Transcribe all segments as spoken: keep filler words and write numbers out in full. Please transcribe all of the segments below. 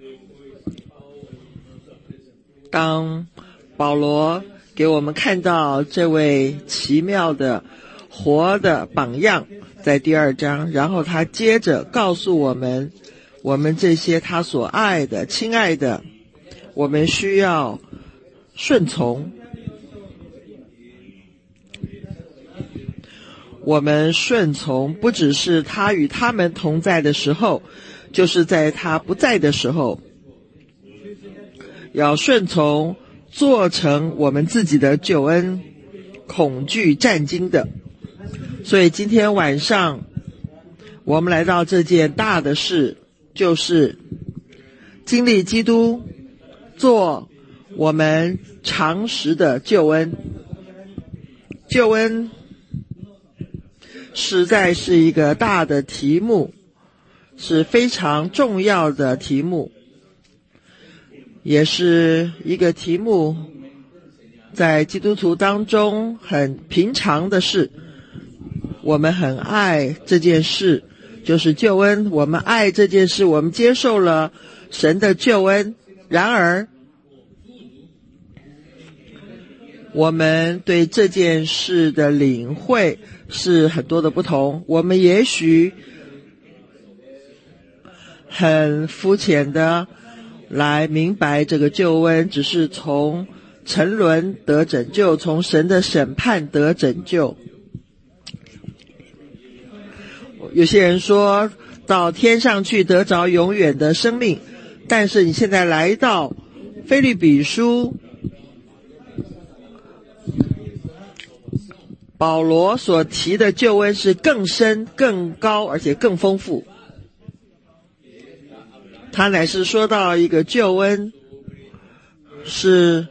当保罗给我们看到这位奇妙的活的榜样，在第二章，然后他接着告诉我们，我们这些他所爱的亲爱的，我们需要顺从，我们顺从不只是他与他们同在的时候，就是在他不在的时候，要顺从做成我们自己的救恩，恐惧战惊的。所以今天晚上我们来到这件大的事，就是经历基督做我们常识的救恩。救恩实在是一个大的题目，是非常重要的题目，也是一个题目在基督徒当中很平常的事。我们很爱这件事，就是救恩，我们爱这件事，我们接受了神的救恩。然而我们对这件事的领会是很多的不同。我们也许很肤浅的来明白这个救恩，只是从沉沦得拯救，从神的审判得拯救。有些人说到天上去得着永远的生命，但是你现在来到腓立比书，保罗所提的救恩是更深更高而且更丰富。他乃是说到一个救恩是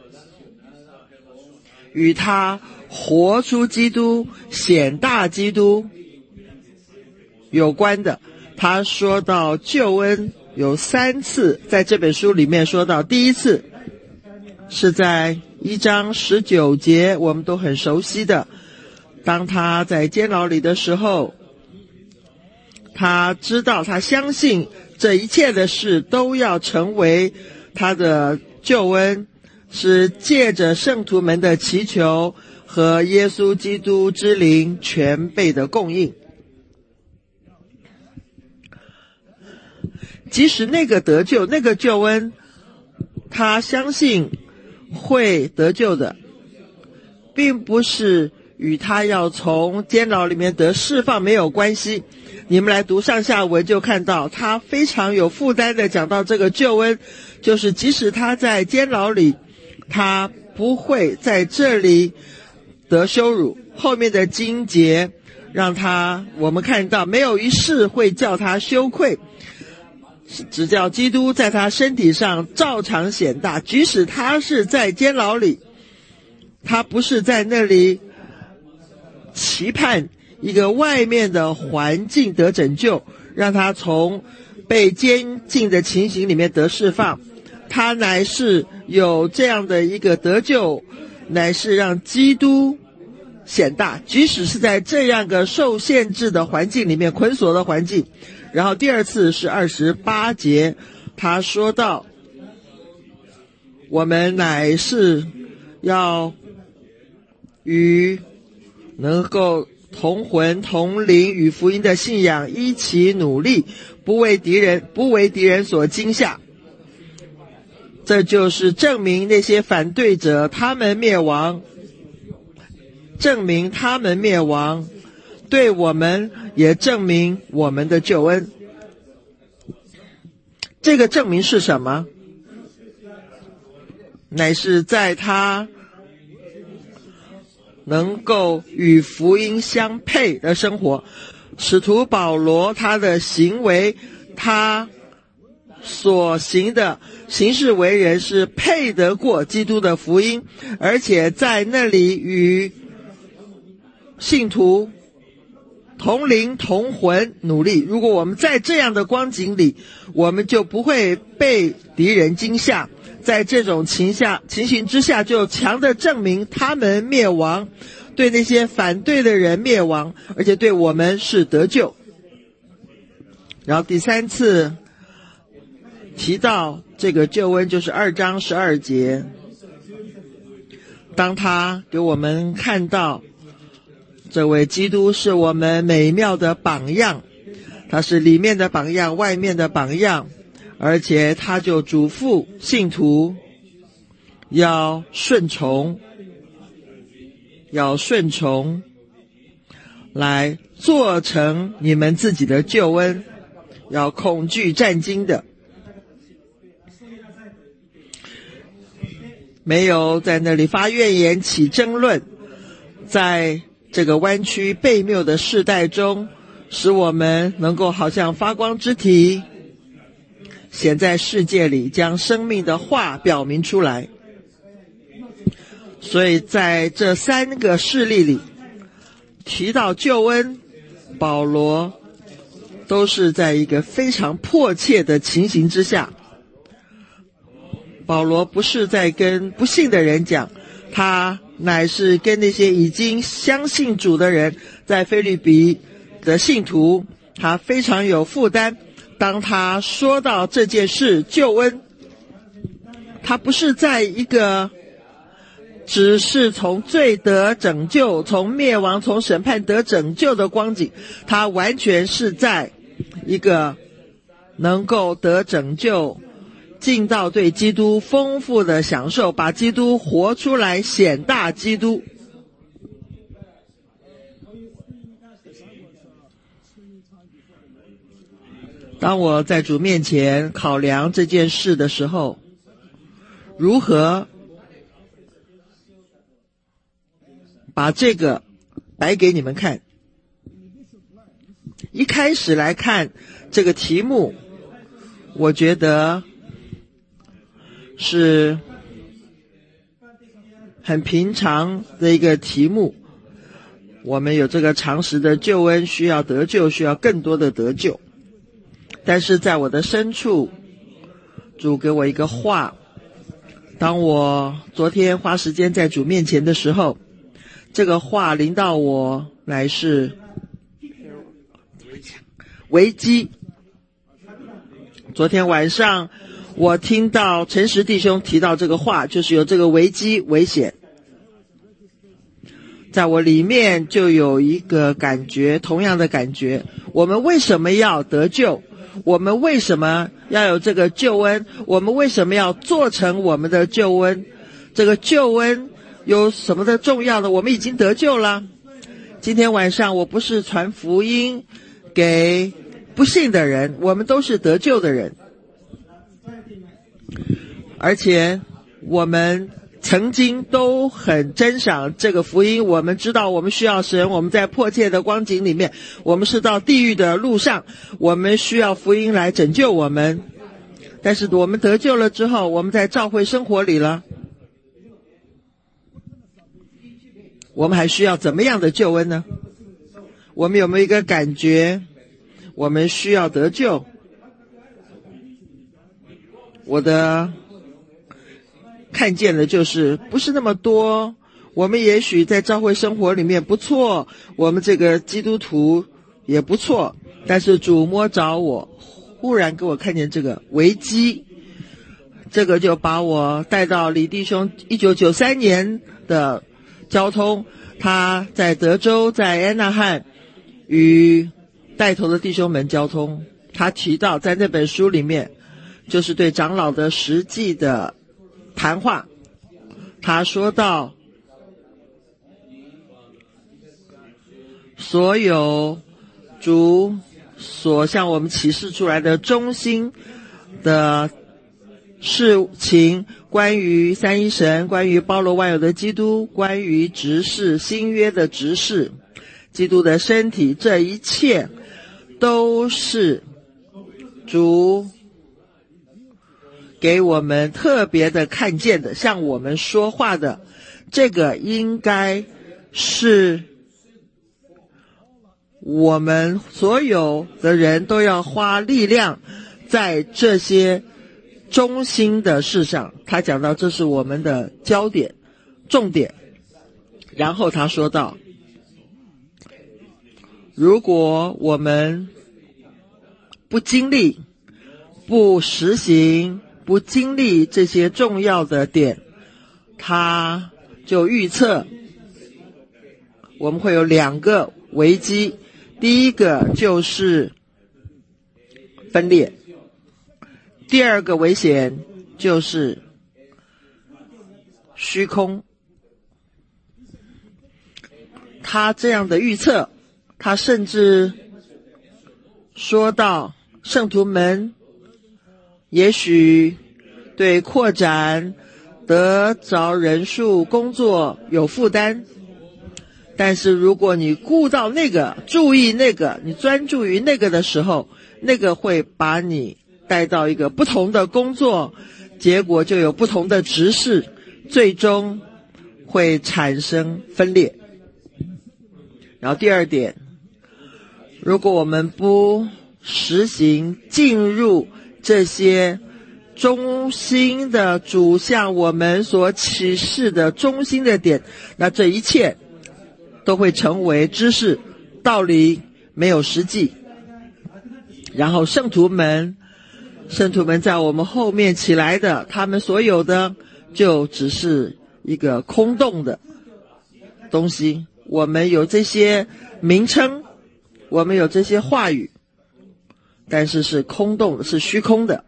与他活出基督显大基督有关的。他说到救恩有三次，在这本书里面说到，第一次是在一章十九节，我们都很熟悉的，当他在监牢里的时候，他知道他相信这一切的事都要成为他的救恩，是借着圣徒们的祈求和耶稣基督之灵全备的供应。即使那个得救，那个救恩，他相信会得救的，并不是与他要从监牢里面得释放没有关系。你们来读上下文就看到，他非常有负担的讲到这个救恩，就是即使他在监牢里，他不会在这里得羞辱。后面的经节让他我们看到，没有一事会叫他羞愧，只叫基督在他身体上照常显大。即使他是在监牢里，他不是在那里期盼一个外面的环境得拯救，让他从被监禁的情形里面得释放，他乃是有这样的一个得救，乃是让基督显大，即使是在这样个受限制的环境里面，捆锁的环境。然后第二次是二十八节，他说到我们乃是要与能够同魂同灵与福音的信仰一起努力，不为敌人不为敌人所惊吓。这就是证明那些反对者他们灭亡，证明他们灭亡，对我们也证明我们的救恩。这个证明是什么？乃是在他能够与福音相配的生活。使徒保罗他的行为，他所行的行事为人是配得过基督的福音，而且在那里与信徒同灵同魂努力。如果我们在这样的光景里，我们就不会被敌人惊吓。在这种情下情形之下，就强地证明他们灭亡，对那些反对的人灭亡，而且对我们是得救。然后第三次提到这个救恩，就是二章十二节，当他给我们看到这位基督是我们美妙的榜样，他是里面的榜样，外面的榜样，而且他就嘱咐信徒要顺从，要顺从来做成你们自己的救恩，要恐惧战惊的，没有在那里发怨言起争论，在这个弯曲悖谬的世代中，使我们能够好像发光之体显在世界里，将生命的话表明出来。所以在这三个事例里提到救恩，保罗都是在一个非常迫切的情形之下。保罗不是在跟不信的人讲，他乃是跟那些已经相信主的人，在腓立比的信徒，他非常有负担。当他说到这件事救恩，他不是在一个只是从罪得拯救，从灭亡，从审判得拯救的光景，他完全是在一个能够得拯救，进到对基督丰富的享受，把基督活出来，显大基督。当我在主面前考量这件事的时候，如何把这个摆给你们看。一开始来看这个题目，我觉得是很平常的一个题目。我们有这个常识的救恩，需要得救，需要更多的得救。但是在我的深处，主给我一个话，当我昨天花时间在主面前的时候，这个话临到我来是危机。昨天晚上我听到诚实弟兄提到这个话，就是有这个危机危险，在我里面就有一个感觉，同样的感觉，我们为什么要得救？我们为什么要有这个救恩？我们为什么要做成我们的救恩？这个救恩有什么的重要的？我们已经得救了。今天晚上我不是传福音给不信的人，我们都是得救的人，而且我们曾经都很珍赏这个福音，我们知道我们需要神，我们在迫切的光景里面，我们是到地狱的路上，我们需要福音来拯救我们。但是我们得救了之后，我们在教会生活里了，我们还需要怎么样的救恩呢？我们有没有一个感觉，我们需要得救？我的看见的就是不是那么多，我们也许在教会生活里面不错，我们这个基督徒也不错，但是主摸着我，忽然给我看见这个危机，这个就把我带到李弟兄一九九三年的交通，他在德州，在安纳汉与带头的弟兄们交通，他提到在那本书里面，就是对长老的实际的谈话，他说到所有主所向我们启示出来的中心的事情，关于三一神，关于包罗万有的基督，关于执事，新约的执事，基督的身体，这一切都是主给我们特别的看见的，向我们说话的，这个应该是我们所有的人都要花力量在这些中心的事上。他讲到这是我们的焦点重点，然后他说到，如果我们不经历不实行、不经历这些重要的点，他就预测我们会有两个危机。第一个就是分裂，第二个危险就是虚空。他这样的预测，他甚至说到圣徒们也许对扩展得着人数工作有负担，但是如果你顾到那个，注意那个，你专注于那个的时候，那个会把你带到一个不同的工作，结果就有不同的执事，最终会产生分裂。然后第二点，如果我们不实行进入这些中心的主向我们所启示的中心的点，那这一切都会成为知识，道理没有实际。然后圣徒们圣徒们在我们后面起来的，他们所有的就只是一个空洞的东西。我们有这些名称，我们有这些话语，但是是空洞的，是虚空的。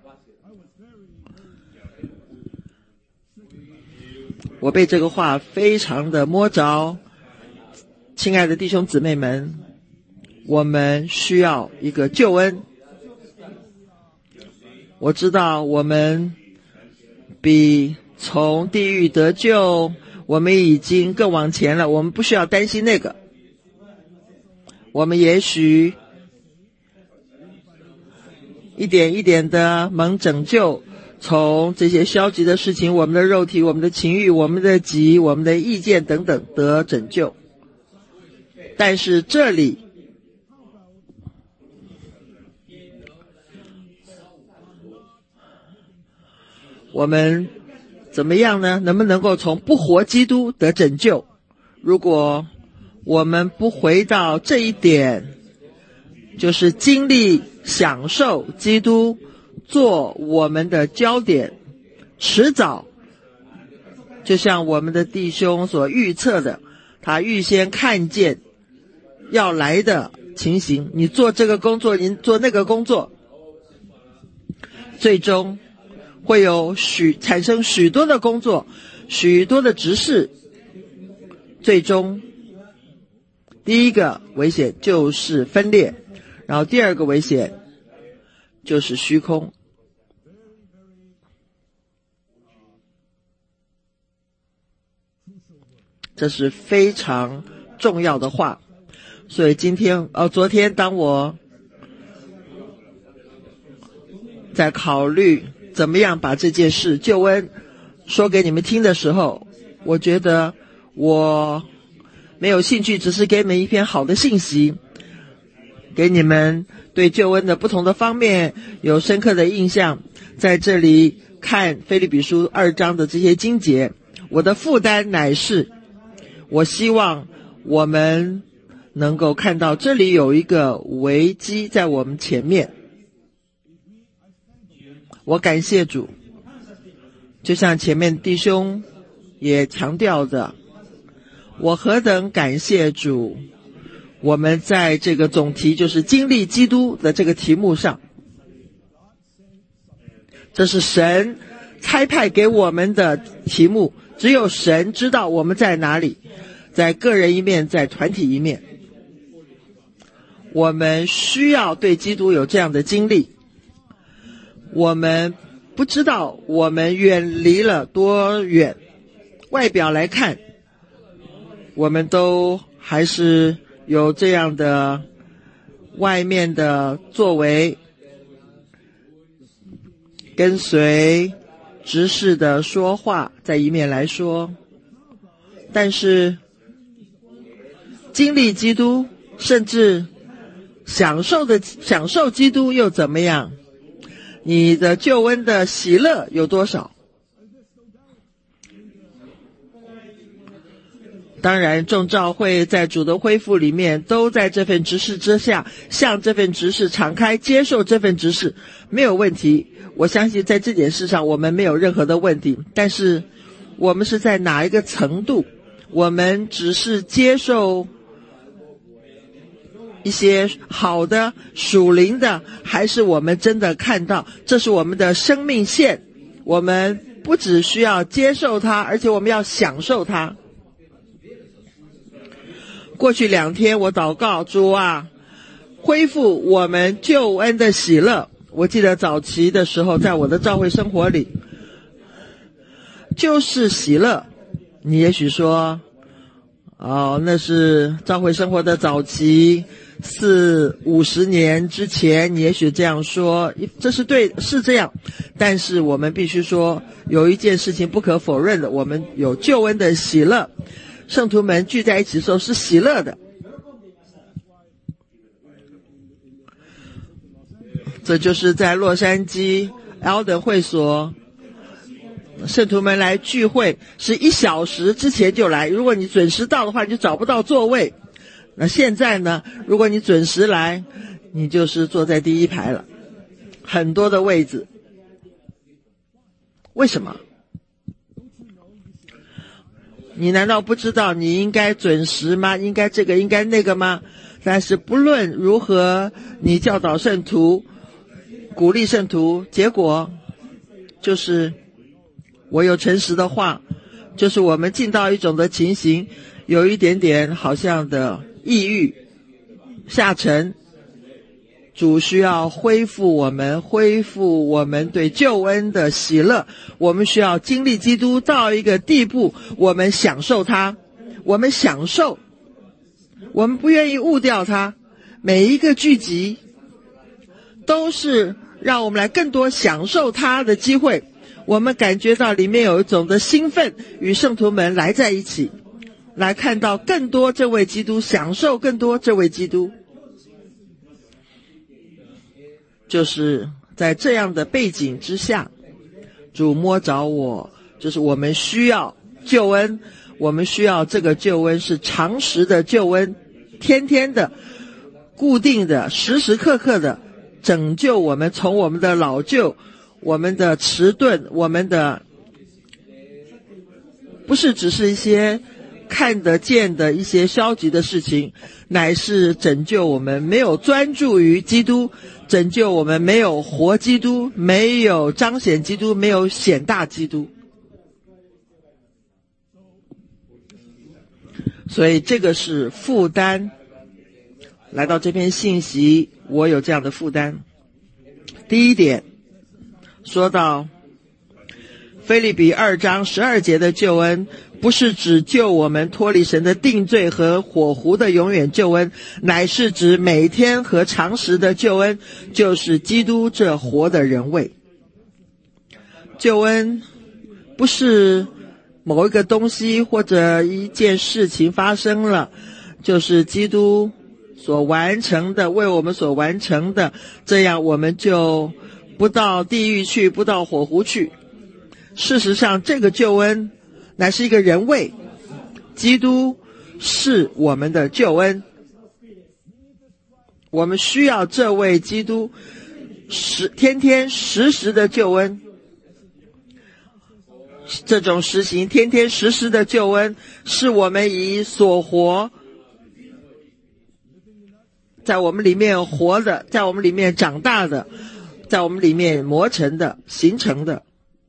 我被这个话非常的摸着。亲爱的弟兄姊妹们，我们需要一个救恩。我知道我们比从地狱得救，我们已经更往前了，我们不需要担心那个。我们也许一点一点的蒙拯救，从这些消极的事情，我们的肉体、我们的情欲、我们的己、我们的意见等等得拯救。但是这里我们怎么样呢？能不能够从不活基督得拯救？如果我们不回到这一点，就是经历享受基督做我们的焦点，迟早就像我们的弟兄所预测的，他预先看见要来的情形，你做这个工作，你做那个工作，最终会有许产生许多的工作，许多的执事，最终第一个危险就是分裂，然后第二个危险就是虚空。这是非常重要的话。所以今天呃，昨天当我在考虑怎么样把这件事救恩说给你们听的时候，我觉得我没有兴趣只是给你们一篇好的信息，给你们对救恩的不同的方面有深刻的印象。在这里看腓立比书二章的这些经节，我的负担乃是我希望我们能够看到这里有一个危机在我们前面。我感谢主，就像前面弟兄也强调的，我何等感谢主，我们在这个总题就是经历基督的这个题目上，这是神差派给我们的题目，只有神知道我们在哪里，在个人一面，在团体一面。我们需要对基督有这样的经历。我们不知道我们远离了多远，外表来看，我们都还是有这样的外面的作为，跟随执事的说话，在一面来说，但是经历基督，甚至享受的享受基督又怎么样？你的救恩的喜乐有多少？ 当然众召会在主的恢复里面都在这份职事之下，向这份职事敞开，接受这份职事，没有问题。我相信在这件事上我们没有任何的问题，但是我们是在哪一个程度？我们只是接受一些好的属灵的，还是我们真的看到这是我们的生命线？我们不只需要接受它，而且我们要享受它。过去两天我祷告，主啊，恢复我们救恩的喜乐。我记得早期的时候，在我的教会生活里，就是喜乐。你也许说，哦，那是教会生活的早期，四五十年之前，你也许这样说，这是对，是这样。但是我们必须说，有一件事情不可否认的，我们有救恩的喜乐。圣徒们聚在一起的时候是喜乐的，这就是在洛杉矶 Elden 会所，圣徒们来聚会是一小时之前就来，如果你准时到的话，你就找不到座位。那现在呢，如果你准时来，你就是坐在第一排了，很多的位置。为什么？你难道不知道你应该准时吗？应该这个应该那个吗？但是不论如何你教导圣徒，鼓励圣徒，结果就是我有诚实的话，就是我们进到一种的情形，有一点点好像的抑郁下沉。主需要恢复我们，恢复我们对救恩的喜乐。我们需要经历基督到一个地步，我们享受它，我们享受，我们不愿意误掉它。每一个聚集都是让我们来更多享受它的机会。我们感觉到里面有一种的兴奋，与圣徒们来在一起，来看到更多这位基督，享受更多这位基督。就是在这样的背景之下，主摸着我，就是我们需要救恩，我们需要这个救恩是常时的救恩，天天的固定的时时刻刻的拯救我们，从我们的老旧，我们的迟钝，我们的不是只是一些看得见的一些消极的事情，乃是拯救我们没有专注于基督，拯救我们没有活基督，没有彰显基督，没有显大基督。所以这个是负担。来到这篇信息，我有这样的负担。第一点，说到腓立比二章十二节的救恩，不是指救我们脱离神的定罪和火湖的永远救恩，乃是指每天和常时的救恩，就是基督这活的人位。救恩不是某一个东西或者一件事情发生了，就是基督所完成的，为我们所完成的，这样我们就不到地狱去，不到火湖去。事实上，这个救恩乃是一个人位，基督是我们的救恩，我们需要这位基督时天天时时的救恩。这种实行天天时时的救恩，是我们以所活，在我们里面活的，在我们里面长大的，在我们里面磨成的，形成的。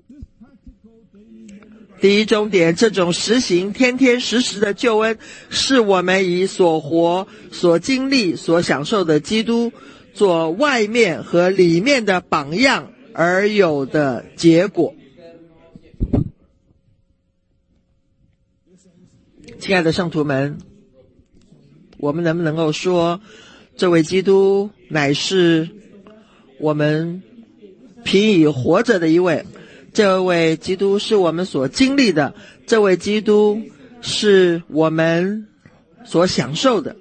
第一重点，这种实行天天时时的救恩，是我们以所活、所经历、所享受的基督做外面和里面的榜样而有的结果。亲爱的圣徒们，我们能不能够说，这位基督乃是我们凭以活着的一位，这位基督是我们所经历的，这位基督是我们所享受的。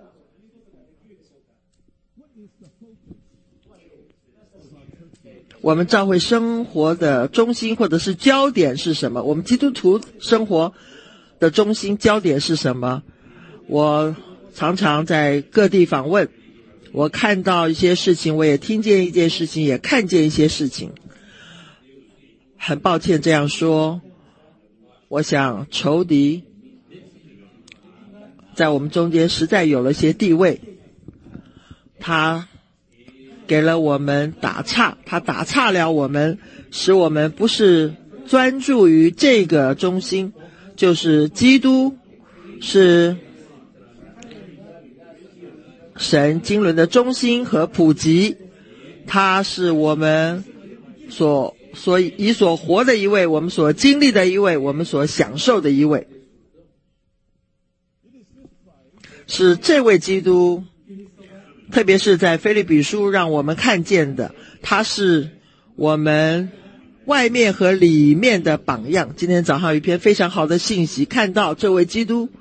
我们教会生活的中心或者是焦点是什么？我们基督徒生活的中心焦点是什么？我常常在各地访问，我看到一些事情，我也听见一件事情，也看见一些事情。很抱歉这样说，我想仇敌在我们中间实在有了些地位，他给了我们打岔，他打岔了我们，使我们不是专注于这个中心，就是基督是神经纶的中心和普及，他是我们所所以所活的一位，我们所经历的一位，我们所享受的一位，是这位基督，特别是在腓立比书让我们看见的，他是我们外面和里面的榜样。今天早上有一篇非常好的信息，看到这位基督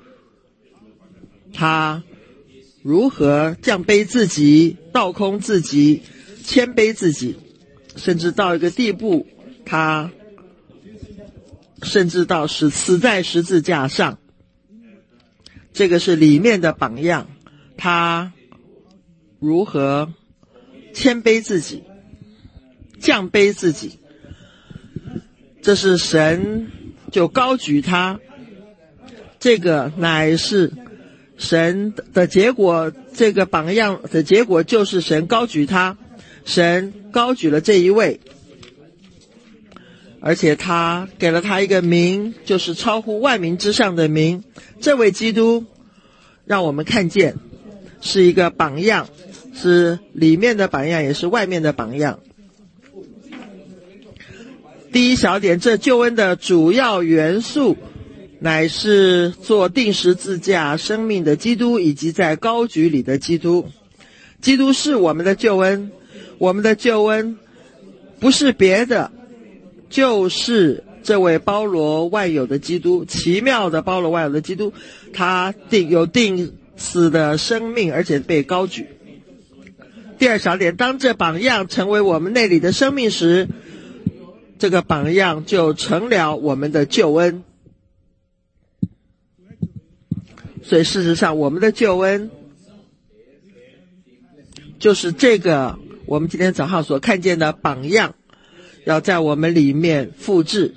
他如何降卑自己，倒空自己，谦卑自己，甚至到一个地步，他甚至到是死在十字架上。这个是里面的榜样，他如何谦卑自己，降卑自己，这是神就高举他，这个乃是神的结果，这个榜样的结果就是神高举他，神高举了这一位，而且他给了他一个名，就是超乎万名之上的名。这位基督让我们看见是一个榜样，是里面的榜样，也是外面的榜样。第一小点，这救恩的主要元素乃是做钉十字架生命的基督，以及在高举里的基督。基督是我们的救恩，我们的救恩不是别的，就是这位包罗万有的基督，奇妙的包罗万有的基督，他定有定死的生命，而且被高举。第二小点，当这榜样成为我们内里的生命时，这个榜样就成了我们的救恩。所以事实上，我们的救恩就是这个我们今天早上所看见的榜样，要在我们里面复制。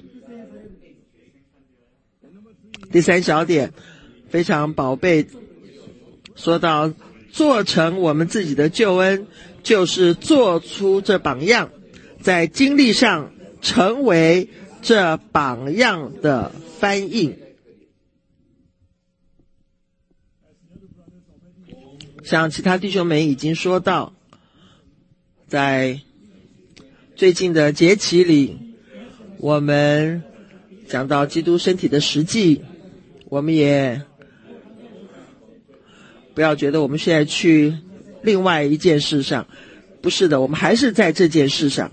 第三小点非常宝贝，说到做成我们自己的救恩，就是做出这榜样，在经历上成为这榜样的翻印。像其他弟兄们已经说到，在最近的节期里，我们讲到基督身体的实际，我们也不要觉得我们现在去另外一件事上，不是的，我们还是在这件事上。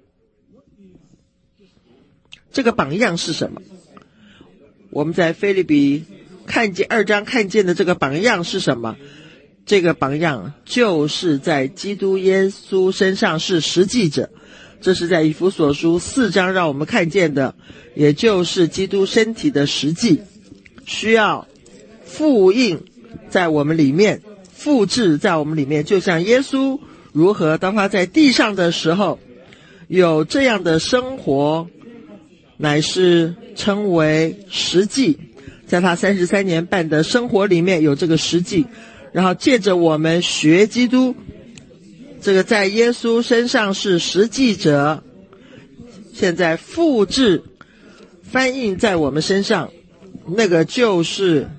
这个榜样是什么？我们在腓立比看见二章看见的这个榜样是什么？这个榜样就是在基督耶稣身上是实际者，这是在以弗所书四章让我们看见的，也就是基督身体的实际，需要复印在我们里面，复制在我们里面，就像耶稣如何当他在地上的时候有这样的生活，乃是称为实际，在他三十三年半的生活里面有这个实际，然后借着我们学基督，这个在耶稣身上是实际者，现在复制翻印在我们身上，那个就是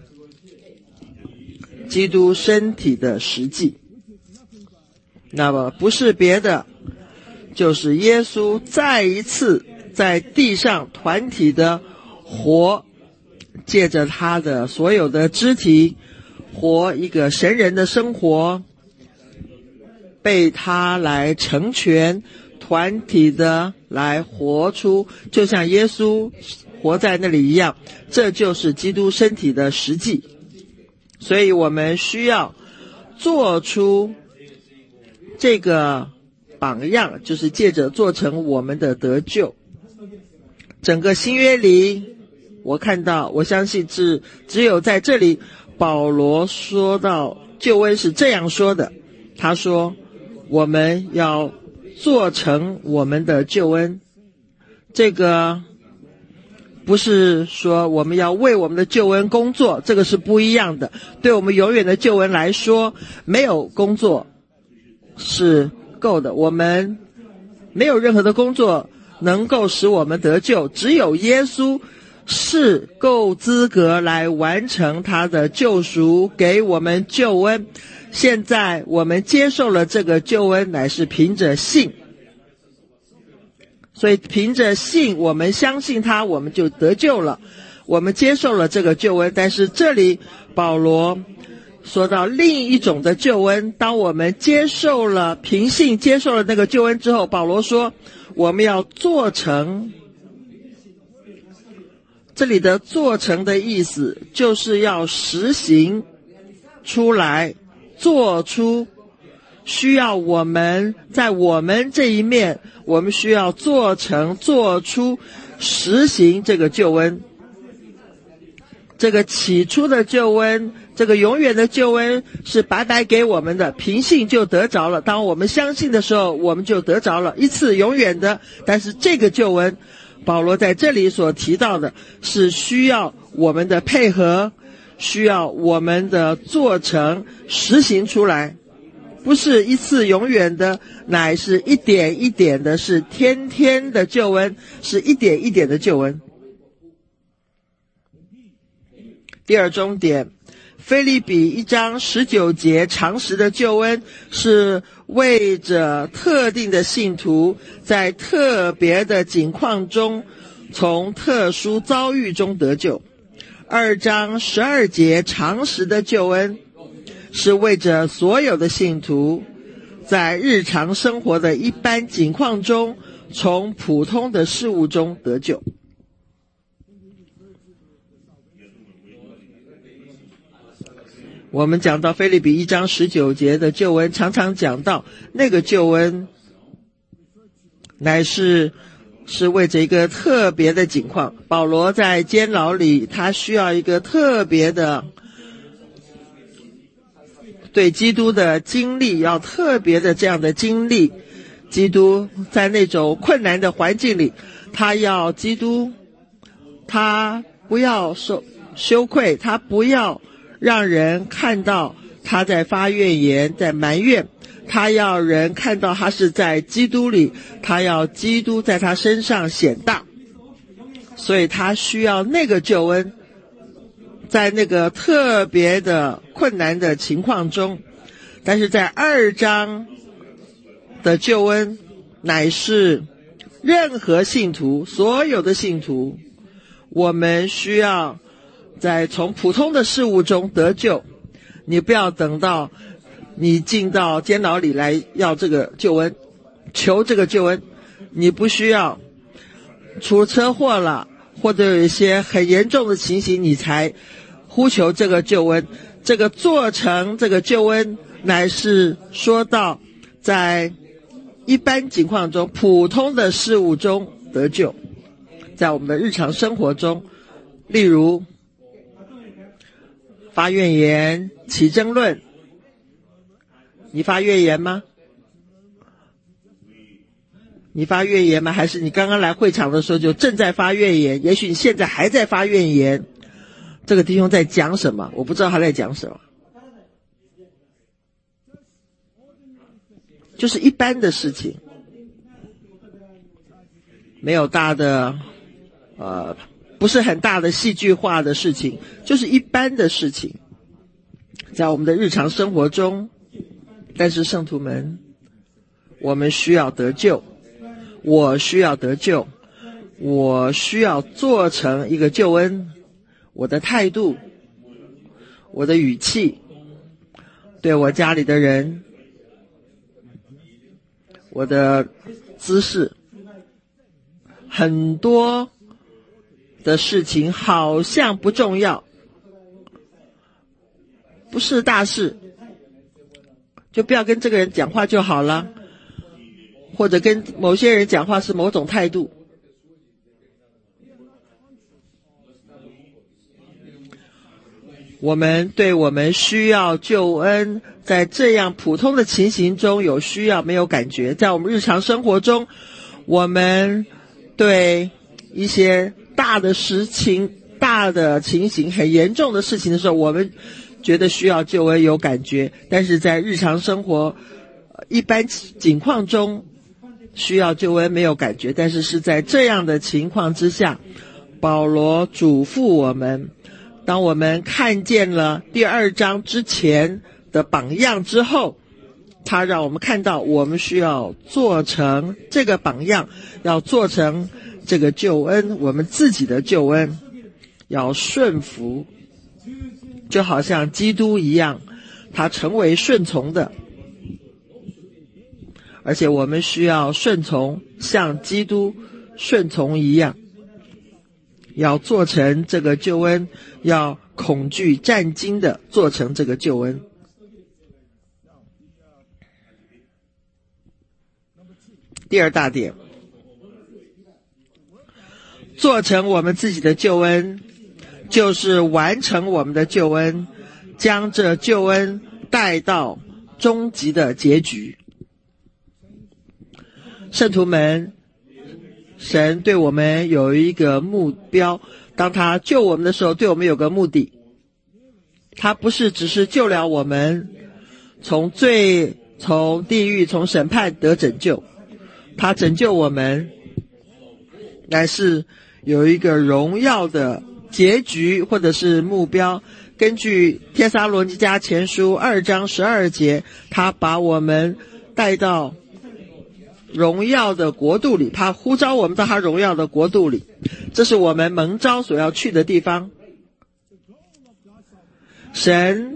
基督身体的实际。那么不是别的，就是耶稣再一次在地上团体的活，借着他的所有的肢体活一个神人的生活，被他来成全，团体的来活出，就像耶稣活在那里一样，这就是基督身体的实际。所以我们需要做出这个榜样，就是借着做成我们的得救。整个新约里我看到，我相信只只有在这里，保罗说到救恩是这样说的，他说我们要做成我们的救恩，这个不是说我们要为我们的救恩工作，这个是不一样的。对我们永远的救恩来说，没有工作是够的，我们没有任何的工作能够使我们得救，只有耶稣是够资格来完成他的救赎，给我们救恩。现在我们接受了这个救恩，乃是凭着信，所以凭着信，我们相信他，我们就得救了，我们接受了这个救恩。但是这里保罗说到另一种的救恩，当我们接受了凭信接受了那个救恩之后，保罗说我们要做成，这里的做成的意思就是要实行出来，做出，需要我们在我们这一面，我们需要做成做出实行这个救恩。这个起初的救恩，这个永远的救恩是白白给我们的，凭信就得着了，当我们相信的时候我们就得着了，一次永远的。但是这个救恩保罗在这里所提到的是需要我们的配合，需要我们的做成实行出来，不是一次永远的，乃是一点一点的，是天天的救恩，是一点一点的救恩。第二重点，腓立比一章十九节常识的救恩是为着特定的信徒在特别的境况中从特殊遭遇中得救。二章十二节常识的救恩是为着所有的信徒在日常生活的一般境况中从普通的事物中得救。我们讲到腓立比一章十九节的救恩，常常讲到那个救恩乃是是为着一个特别的境况。保罗在监牢里，他需要一个特别的对基督的经历，要特别的这样的经历。基督在那种困难的环境里，他要基督他不要受羞愧，他不要让人看到他在发怨言，在埋怨，他要人看到他是在基督里，他要基督在他身上显大，所以他需要那个救恩，在那个特别的困难的情况中。但是在二章的救恩乃是任何信徒，所有的信徒，我们需要在从普通的事物中得救。你不要等到你进到监牢里来要这个救恩，求这个救恩，你不需要出车祸了或者有一些很严重的情形你才呼求这个救恩。这个做成这个救恩乃是说到在一般情况中普通的事物中得救，在我们的日常生活中，例如发怨言、起争论。你发怨言吗？你发怨言吗？还是你刚刚来会场的时候就正在发怨言？也许你现在还在发怨言。这个弟兄在讲什么？我不知道他在讲什么。就是一般的事情，没有大的呃不是很大的戏剧化的事情，就是一般的事情，在我们的日常生活中。但是圣徒们，我们需要得救，我需要得救，我需要做成一个救恩。我的态度，我的语气，对我家里的人，我的姿势，很多的事情好像不重要，不是大事，就不要跟这个人讲话就好了，或者跟某些人讲话是某种态度。 我们对我们需要救恩，在这样普通的情形中有需要没有感觉，在我们日常生活中，我们对一些大的事情、大的情形、很严重的事情的时候，我们觉得需要救恩有感觉，但是在日常生活一般情况中需要救恩没有感觉。但是是在这样的情况之下，保罗嘱咐我们，当我们看见了第二章之前的榜样之后，他让我们看到我们需要做成这个榜样，要做成这个救恩，我们自己的救恩，要顺服，就好像基督一样，他成为顺从的，而且我们需要顺从，像基督顺从一样，要做成这个救恩，要恐惧战兢的做成这个救恩。第二大点，做成我们自己的救恩，就是完成我们的救恩，将这救恩带到终极的结局。圣徒们，神对我们有一个目标，当他救我们的时候，对我们有个目的，他不是只是救了我们从罪、从地狱、从审判得拯救，他拯救我们乃是有一个荣耀的结局或者是目标。根据帖撒罗尼迦前书二章十二节，他把我们带到荣耀的国度里，他呼召我们到他荣耀的国度里，这是我们蒙召所要去的地方。神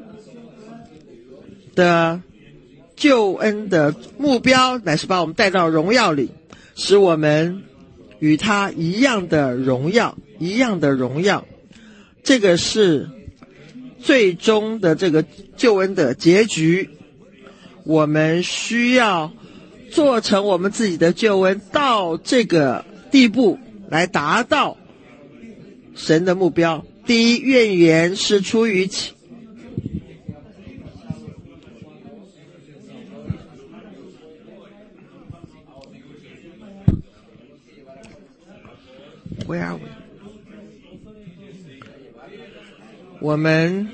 的救恩的目标乃是把我们带到荣耀里，使我们与他一样的荣耀，一样的荣耀。这个是最终的这个救恩的结局。我们需要做成我们自己的救恩，到这个地步来达到神的目标。第一，怨言是出于其Where are we? 我们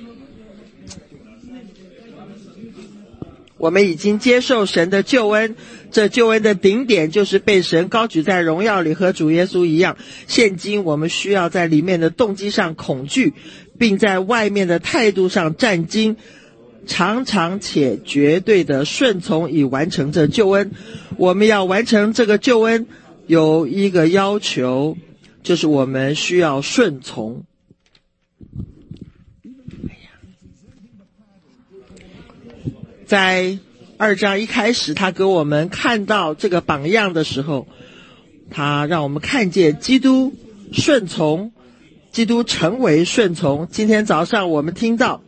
我们已经接受神的救恩，这救恩的顶点就是被神高举在荣耀里，和主耶稣一样。现今我们需要在里面的动机上恐惧，并在外面的态度上战兢，常常且绝对的顺从，以完成这救恩。我们要完成这个救恩有一个要求，就是我们需要顺从。在二章一开始，他给我们看到这个榜样的时候，他让我们看见基督顺从，基督成为顺从。今天早上我们听到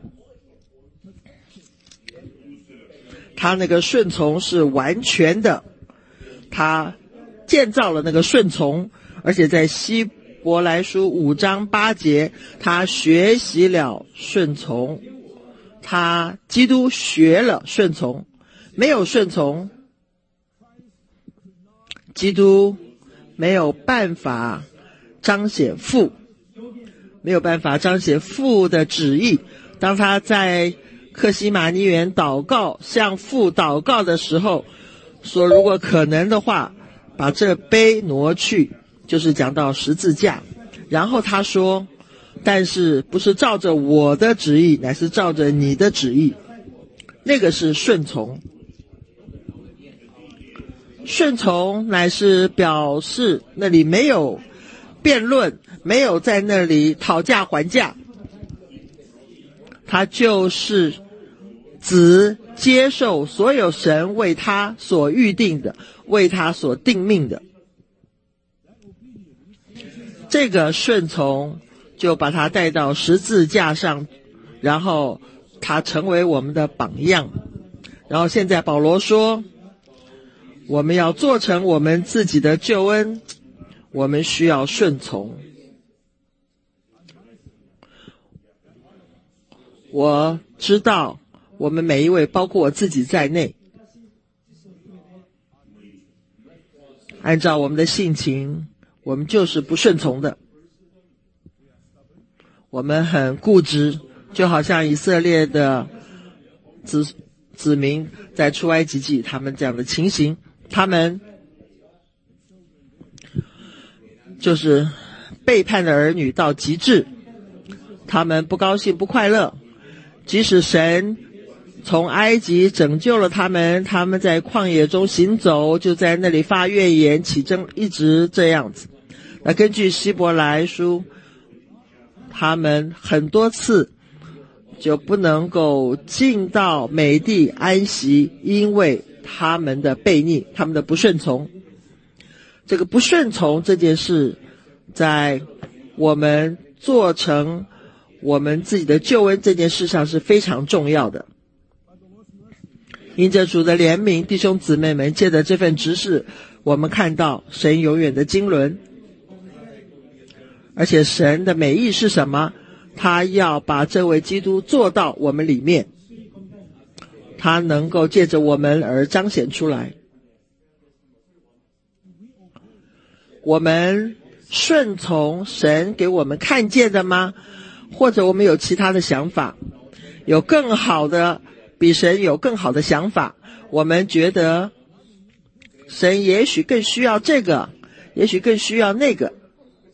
他那个顺从是完全的，他建造了那个顺从，而且在希伯来书五章八节，他学习了顺从，他基督学了顺从。没有顺从，基督没有办法彰显父，没有办法彰显父的旨意。当他在客西马尼园祷告，向父祷告的时候，说如果可能的话，把这杯挪去，就是讲到十字架。然后他说，但是不是照着我的旨意，乃是照着你的旨意。那个是顺从。顺从乃是表示那里没有辩论，没有在那里讨价还价，他就是只接受所有神为他所预定的，为他所定命的。这个顺从就把他带到十字架上，然后他成为我们的榜样。然后现在保罗说，我们要做成我们自己的救恩，我们需要顺从。 我知道我们每一位，包括我自己在内，按照我们的性情，我们就是不顺从的，我们很固执，就好像以色列的子子民在出埃及记他们这样的情形，他们就是背叛的儿女到极致，他们不高兴不快乐，即使神从埃及拯救了他们，他们在旷野中行走，就在那里发怨言起争，一直这样子。那根据希伯来书，他们很多次就不能够进到美地安息，因为他们的悖逆，他们的不顺从。这个不顺从这件事，在我们做成我们自己的救恩这件事上是非常重要的。因着主的怜悯，弟兄姊妹们，借着这份职事，我们看到神永远的经纶，而且神的美意是什么？他要把这位基督做到我们里面，他能够借着我们而彰显出来。我们顺从神给我们看见的吗？或者我们有其他的想法，有更好的，比神有更好的想法，我们觉得神也许更需要这个，也许更需要那个。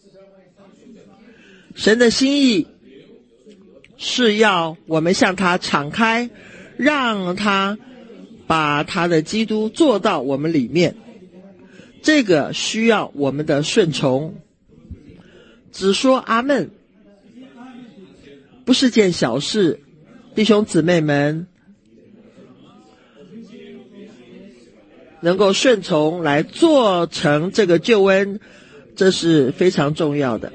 神的心意是要我们向他敞开，让他把他的基督做到我们里面，这个需要我们的顺从。只说阿们不是件小事，弟兄姊妹们，能够顺从来做成这个救恩，这是非常重要的。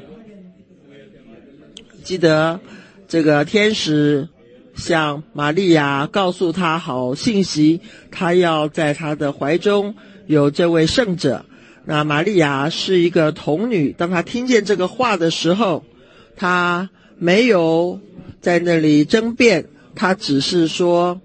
记得这个天使向玛利亚告诉她好信息，她要在她的怀中有这位圣者。那玛利亚是一个童女，当她听见这个话的时候，她没有在那里争辩，她只是说，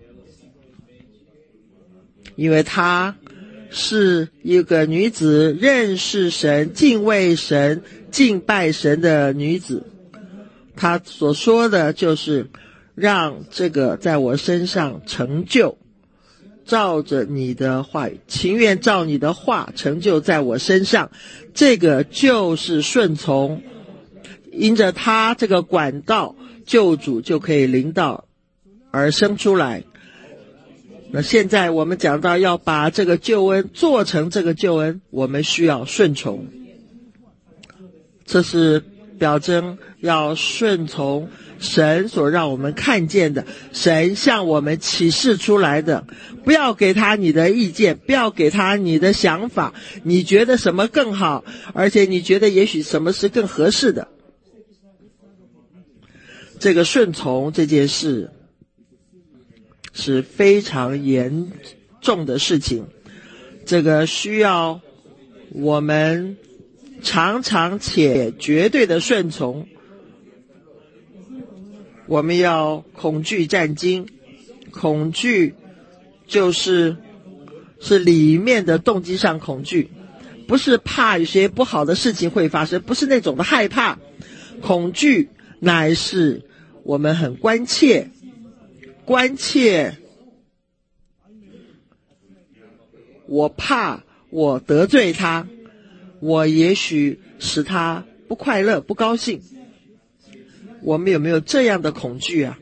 因为她是一个女子，认识神、敬畏神、敬拜神的女子，她所说的就是让这个在我身上成就，照着你的话语，情愿照你的话成就在我身上，这个就是顺从。因着他这个管道，救主就可以临到而生出来。那现在我们讲到要把这个救恩做成这个救恩，我们需要顺从，这是表征要顺从神所让我们看见的，神向我们启示出来的。不要给他你的意见，不要给他你的想法，你觉得什么更好，而且你觉得也许什么是更合适的。这个顺从这件事是非常严重的事情，这个需要我们常常且绝对的顺从。我们要恐惧战惊，恐惧就是是里面的动机上恐惧，不是怕有些不好的事情会发生，不是那种的害怕，恐惧乃是我们很关切，关切我怕我得罪他，我也许使他不快乐不高兴。我们有没有这样的恐惧啊？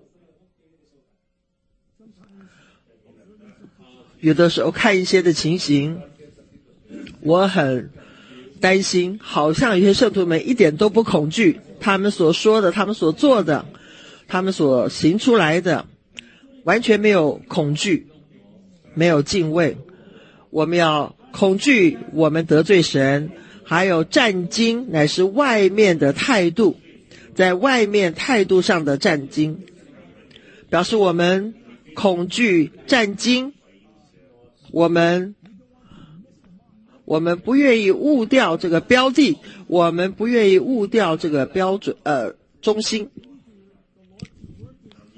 有的时候看一些的情形，我很担心，好像有些圣徒们一点都不恐惧，他们所说的，他们所做的，他们所行出来的，完全没有恐惧，没有敬畏。我们要恐惧我们得罪神，还有战惊乃是外面的态度，在外面态度上的战惊，表示我们恐惧战惊，我们我们不愿意误掉这个标的，我们不愿意误掉这个标准呃中心。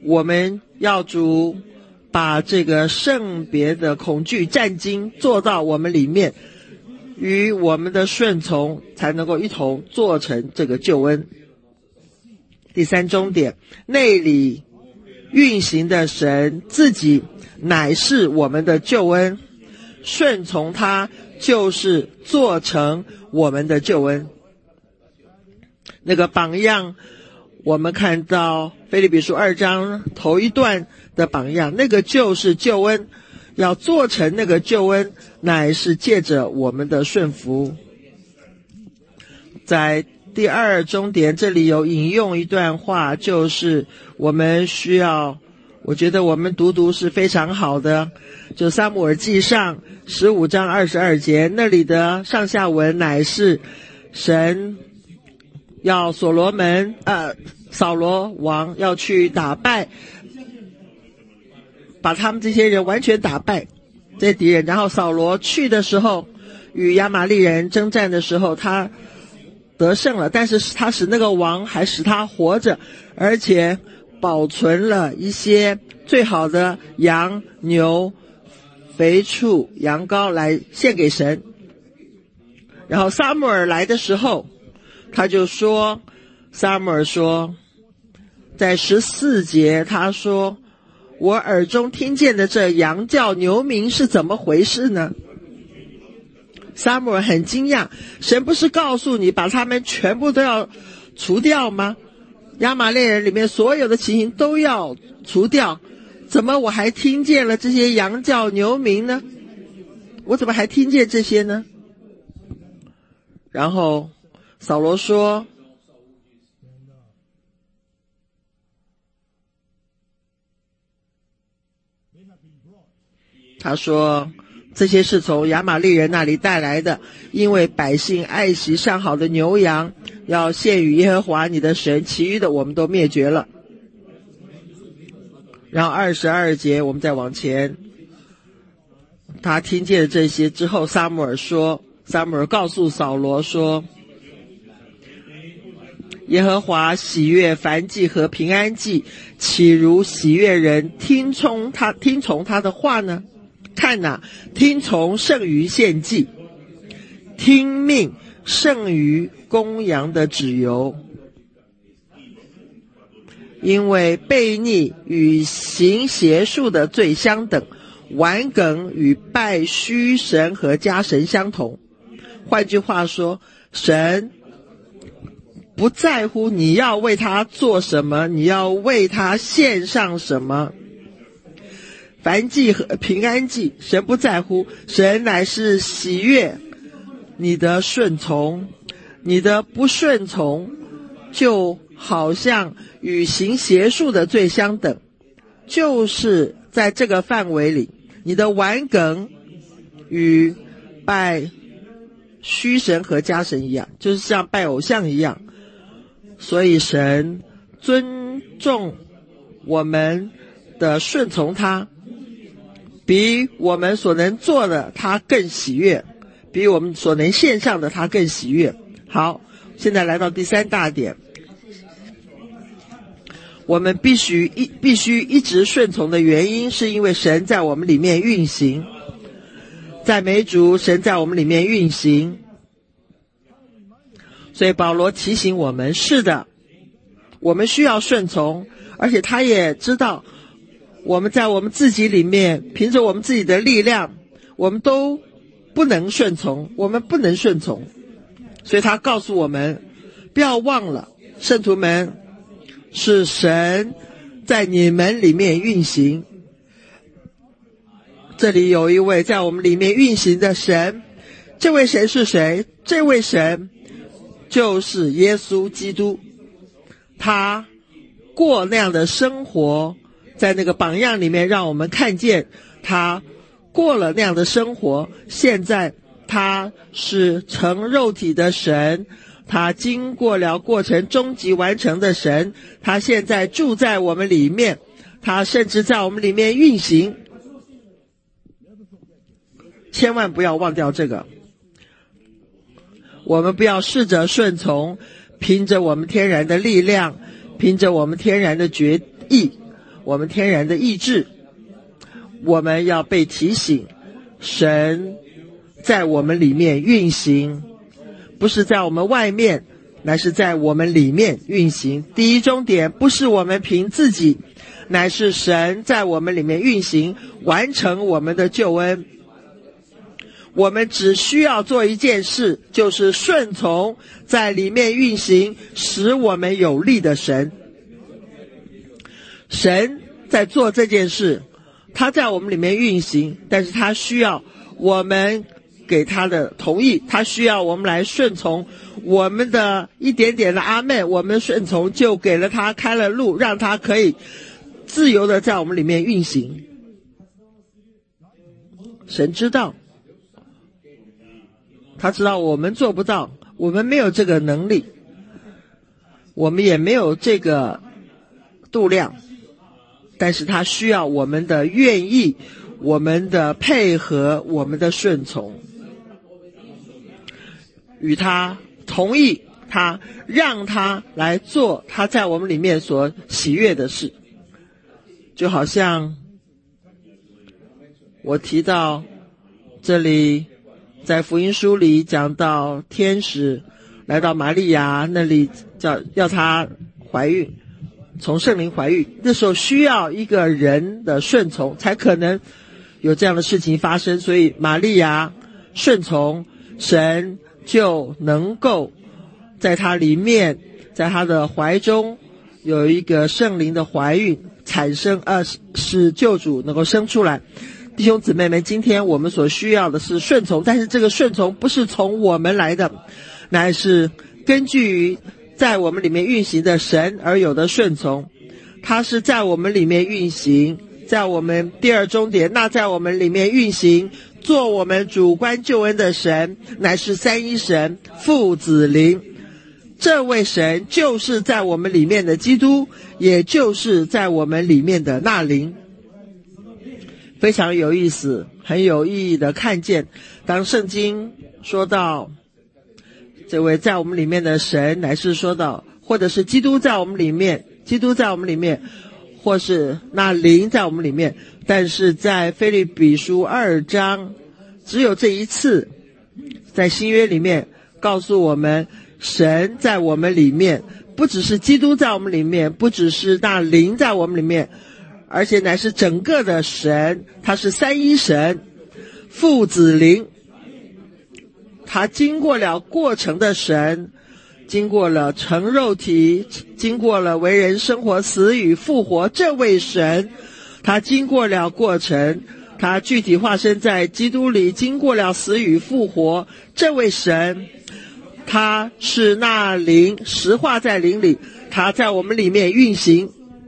我们要主把这个圣别的恐惧战兢做到我们里面，与我们的顺从才能够一同做成这个救恩。第三终点，内里运行的神自己乃是我们的救恩，顺从他就是做成我们的救恩。那个榜样我们看到腓立比书二章头一段的榜样，那个就是救恩，要做成那个救恩乃是借着我们的顺服。在第二终点这里有引用一段话，就是我们需要，我觉得我们读读是非常好的，就撒母耳记上十五章二十二节，那里的上下文乃是神要所罗门呃扫罗王要去打败，把他们这些人完全打败这些敌人，然后扫罗去的时候与亚玛力人征战的时候他得胜了，但是他使那个王还使他活着，而且保存了一些最好的羊牛肥畜羊羔来献给神。然后撒母耳来的时候他就说，撒母耳说在十四节他说，我耳中听见的这羊叫牛鸣是怎么回事呢？撒母耳很惊讶，神不是告诉你把他们全部都要除掉吗？亚玛力人里面所有的情形都要除掉，怎么我还听见了这些羊叫牛鸣呢？我怎么还听见这些呢？然后扫罗说，他说这些是从亚玛力人那里带来的，因为百姓爱惜上好的牛羊，要献与耶和华你的神，其余的我们都灭绝了。然后二十二节我们再往前，他听见了这些之后，撒母耳说，撒母耳告诉扫罗说，耶和华喜悦燔祭和平安祭，岂如喜悦人听从他听从他的话呢？看哪，听从胜于献祭，听命胜于公羊的脂油。因为悖逆与行邪术的罪相等，顽梗与拜虚神和家神相同。换句话说，神不在乎你要为他做什么，你要为他献上什么。燔祭和平安祭神不在乎，神乃是喜悦你的顺从，你的不顺从就好像与行邪术的罪相等，就是在这个范围里，你的顽梗与拜虚神和家神一样，就是像拜偶像一样。所以神尊重我们的顺从他，比我们所能做的他更喜悦，比我们所能献上的他更喜悦。好，现在来到第三大点，我们必须一必须一直顺从的原因，是因为神在我们里面运行。赞美主，神在我们里面运行。所以保罗提醒我们，是的，我们需要顺从，而且他也知道我们在我们自己里面凭着我们自己的力量，我们都不能顺从，我们不能顺从。所以他告诉我们，不要忘了，圣徒们，是神在你们里面运行。这里有一位在我们里面运行的神，这位神是谁？这位神就是耶稣基督。他过那样的生活，在那个榜样里面让我们看见他过了那样的生活。现在他是成肉体的神，他经过了过程终极完成的神，他现在住在我们里面，他甚至在我们里面运行。千万不要忘掉这个，我们不要试着顺从，凭着我们天然的力量，凭着我们天然的决意， 我们天然的意志，我们要被提醒，神在我们里面运行，不是在我们外面，乃是在我们里面运行。第一终点不是我们凭自己，乃是神在我们里面运行，完成我们的救恩。我们只需要做一件事，就是顺从在里面运行使我们有利的神。神在做这件事，他在我们里面运行，但是他需要我们给他的同意，他需要我们来顺从。我们的一点点的阿们，我们顺从就给了他开了路，让他可以自由的在我们里面运行。神知道，他知道我们做不到，我们没有这个能力，我们也没有这个度量，但是他需要我们的愿意，我们的配合，我们的顺从，与他同意，他让他来做他在我们里面所喜悦的事。就好像我提到这里在福音书里讲到天使来到玛利亚那里，叫要她怀孕，从圣灵怀孕，那时候需要一个人的顺从才可能有这样的事情发生，所以玛利亚顺从神，就能够在她里面，在她的怀中有一个圣灵的怀孕产生，呃，使救主能够生出来。弟兄姊妹们，今天我们所需要的是顺从，但是这个顺从不是从我们来的，乃是根据于在我们里面运行的神而有的顺从。它是在我们里面运行，在我们第二终点，那在我们里面运行做我们主观救恩的神，乃是三一神，父子灵。这位神就是在我们里面的基督，也就是在我们里面的那灵。非常有意思，很有意义的看见，当圣经说到这位在我们里面的神，乃是说到或者是基督在我们里面，基督在我们里面，或是那灵在我们里面，但是在腓立比书二章只有这一次，在新约里面告诉我们，神在我们里面，不只是基督在我们里面，不只是那灵在我们里面，而且乃是整个的神，他是三一神，父子灵。他经过了过程的神，经过了成肉体，经过了为人生活死与复活，这位神他经过了过程，他具体化身在基督里，经过了死与复活，这位神他是那灵，实化在灵里，他在我们里面运行。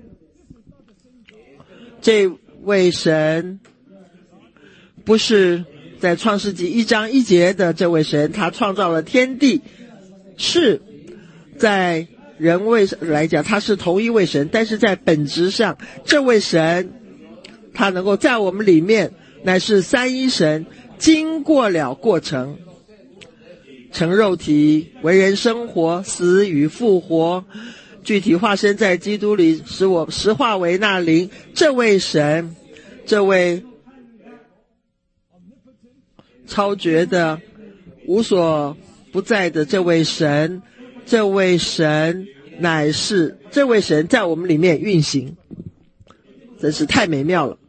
这位神不是在创世纪一章一节的这位神，他创造了天地，是在人位来讲他是同一位神，但是在本质上这位神他能够在我们里面，乃是三一神，经过了过程，成肉体，为人生活，死与复活，具体化身在基督里，使我实化为那灵。这位神，这位超绝的无所不在的这位神，这位神乃是这位神在我们里面运行，真是太美妙了。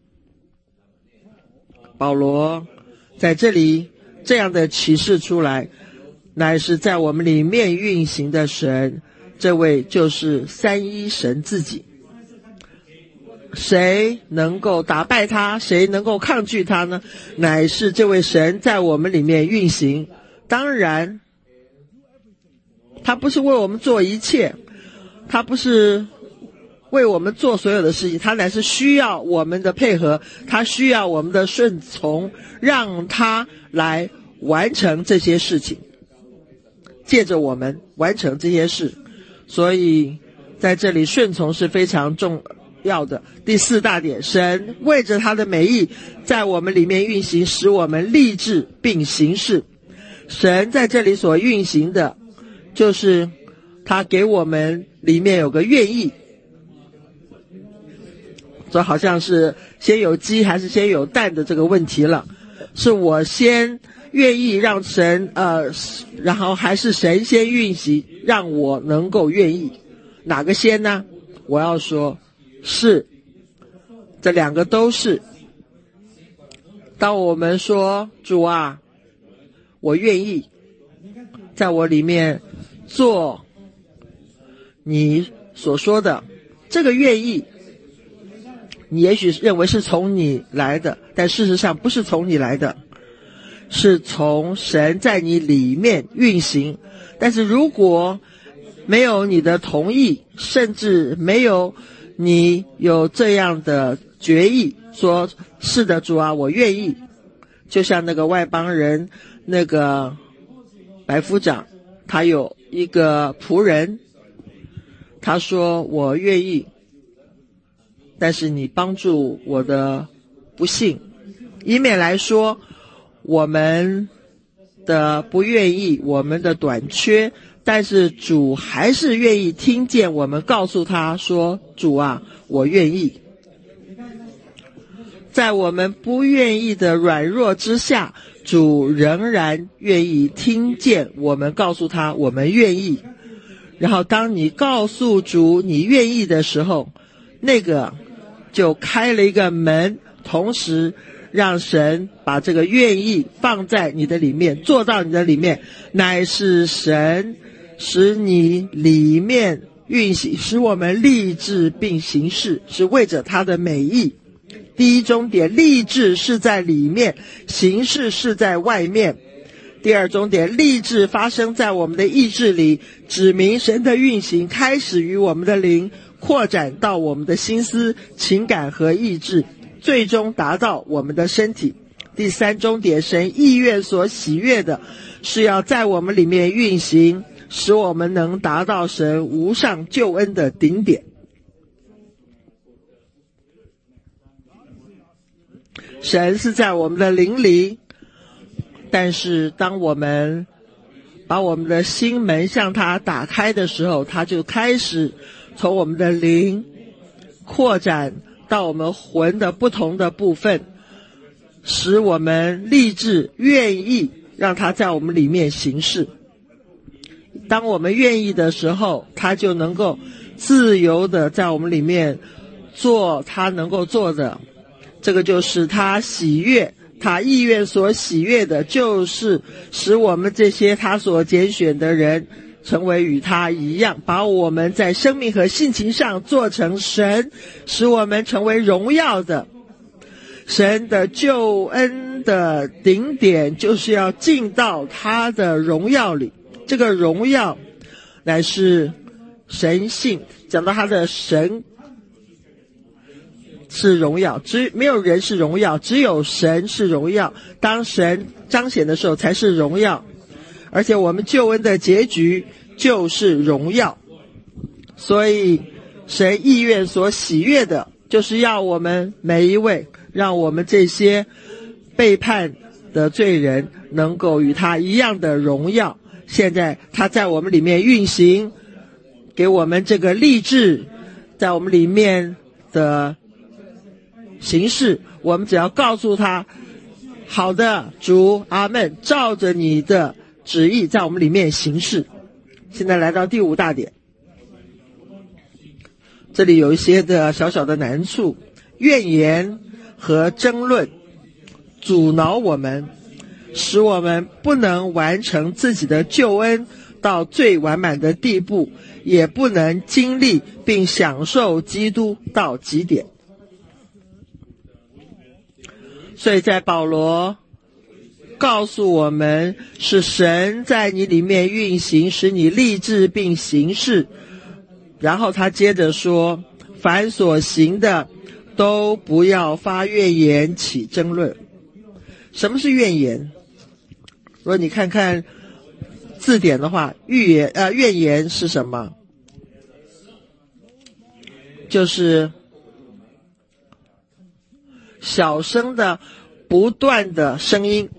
保罗在这里这样的启示出来，乃是在我们里面运行的神，这位就是三一神自己。谁能够打败他？谁能够抗拒他呢？乃是这位神在我们里面运行。当然，他不是为我们做一切，他不是为我们做所有的事情，他乃是需要我们的配合，他需要我们的顺从，让他来完成这些事情，借着我们完成这些事。所以在这里顺从是非常重要的。第四大点，神为着他的美意在我们里面运行，使我们立志并行事。神在这里所运行的就是他给我们里面有个愿意， 这好像是先有鸡还是先有蛋的这个问题了，是我先愿意让神呃，然后还是神先运行让我能够愿意，哪个先呢？我要说是这两个都是。当我们说主啊，我愿意在我里面做你所说的，这个愿意你也许认为是从你来的，但事实上不是从你来的，是从神在你里面运行。但是如果没有你的同意，甚至没有你有这样的决议，说是的主啊，我愿意，就像那个外邦人那个百夫长，他有一个仆人，他说我愿意，但是你帮助我的不幸。一面来说我们的不愿意，我们的短缺，但是主还是愿意听见我们告诉他说主啊，我愿意。在我们不愿意的软弱之下，主仍然愿意听见我们告诉他我们愿意。然后当你告诉主你愿意的时候，那个就开了一个门，同时让神把这个愿意放在你的里面，做到你的里面，乃是神使你里面运行，使我们立志并行事，是为着他的美意。第一终点，立志是在里面，行事是在外面。第二终点，立志发生在我们的意志里，指明神的运行开始于我们的灵，扩展到我们的心思、情感和意志，最终达到我们的身体。第三终点，神意愿所喜悦的是要在我们里面运行，使我们能达到神无上救恩的顶点。神是在我们的灵里，但是当我们把我们的心门向他打开的时候，他就开始从我们的灵扩展到我们魂的不同的部分，使我们立志愿意让他在我们里面行事。当我们愿意的时候，他就能够自由的在我们里面做他能够做的。这个就是他喜悦，他意愿所喜悦的，就是使我们这些他所拣选的人成为与他一样，把我们在生命和性情上做成神，使我们成为荣耀的。神的救恩的顶点就是要进到他的荣耀里，这个荣耀乃是神性。讲到他的神是荣耀，只没有人是荣耀，只有神是荣耀。当神彰显的时候才是荣耀，而且我们救恩的结局就是荣耀。所以神意愿所喜悦的，就是要我们每一位，让我们这些背叛的罪人能够与他一样的荣耀。现在他在我们里面运行，给我们这个立志，在我们里面的形式，我们只要告诉他好的主，阿们，照着你的旨意在我们里面行事。现在来到第五大点，这里有一些的小小的难处，怨言和争论阻挠我们，使我们不能完成自己的救恩到最完满的地步，也不能经历并享受基督到极点。所以在保罗告诉我们，是神在你里面运行，使你立志并行事。然后他接着说，凡所行的都不要发怨言起争论。什么是怨言？如果你看看字典的话，怨言呃怨言是什么？就是小声的不断的声音，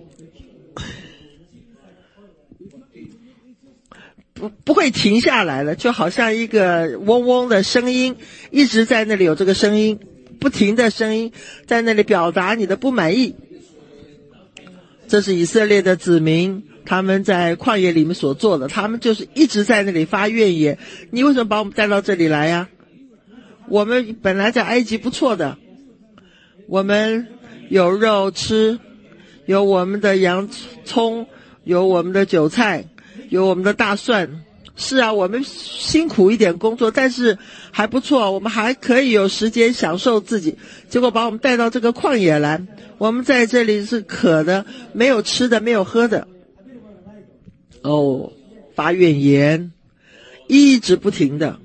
不不会停下来了，就好像一个嗡嗡的声音一直在那里，有这个声音不停的声音在那里表达你的不满意。这是以色列的子民他们在旷野里面所做的，他们就是一直在那里发怨言。你为什么把我们带到这里来呀？我们本来在埃及不错的，我们有肉吃，有我们的洋葱，有我们的韭菜，有我们的大蒜。是啊，我们辛苦一点工作，但是还不错，我们还可以有时间享受自己。结果把我们带到这个旷野来，我们在这里是渴的，没有吃的，没有喝的。哦，发怨言，一直不停的，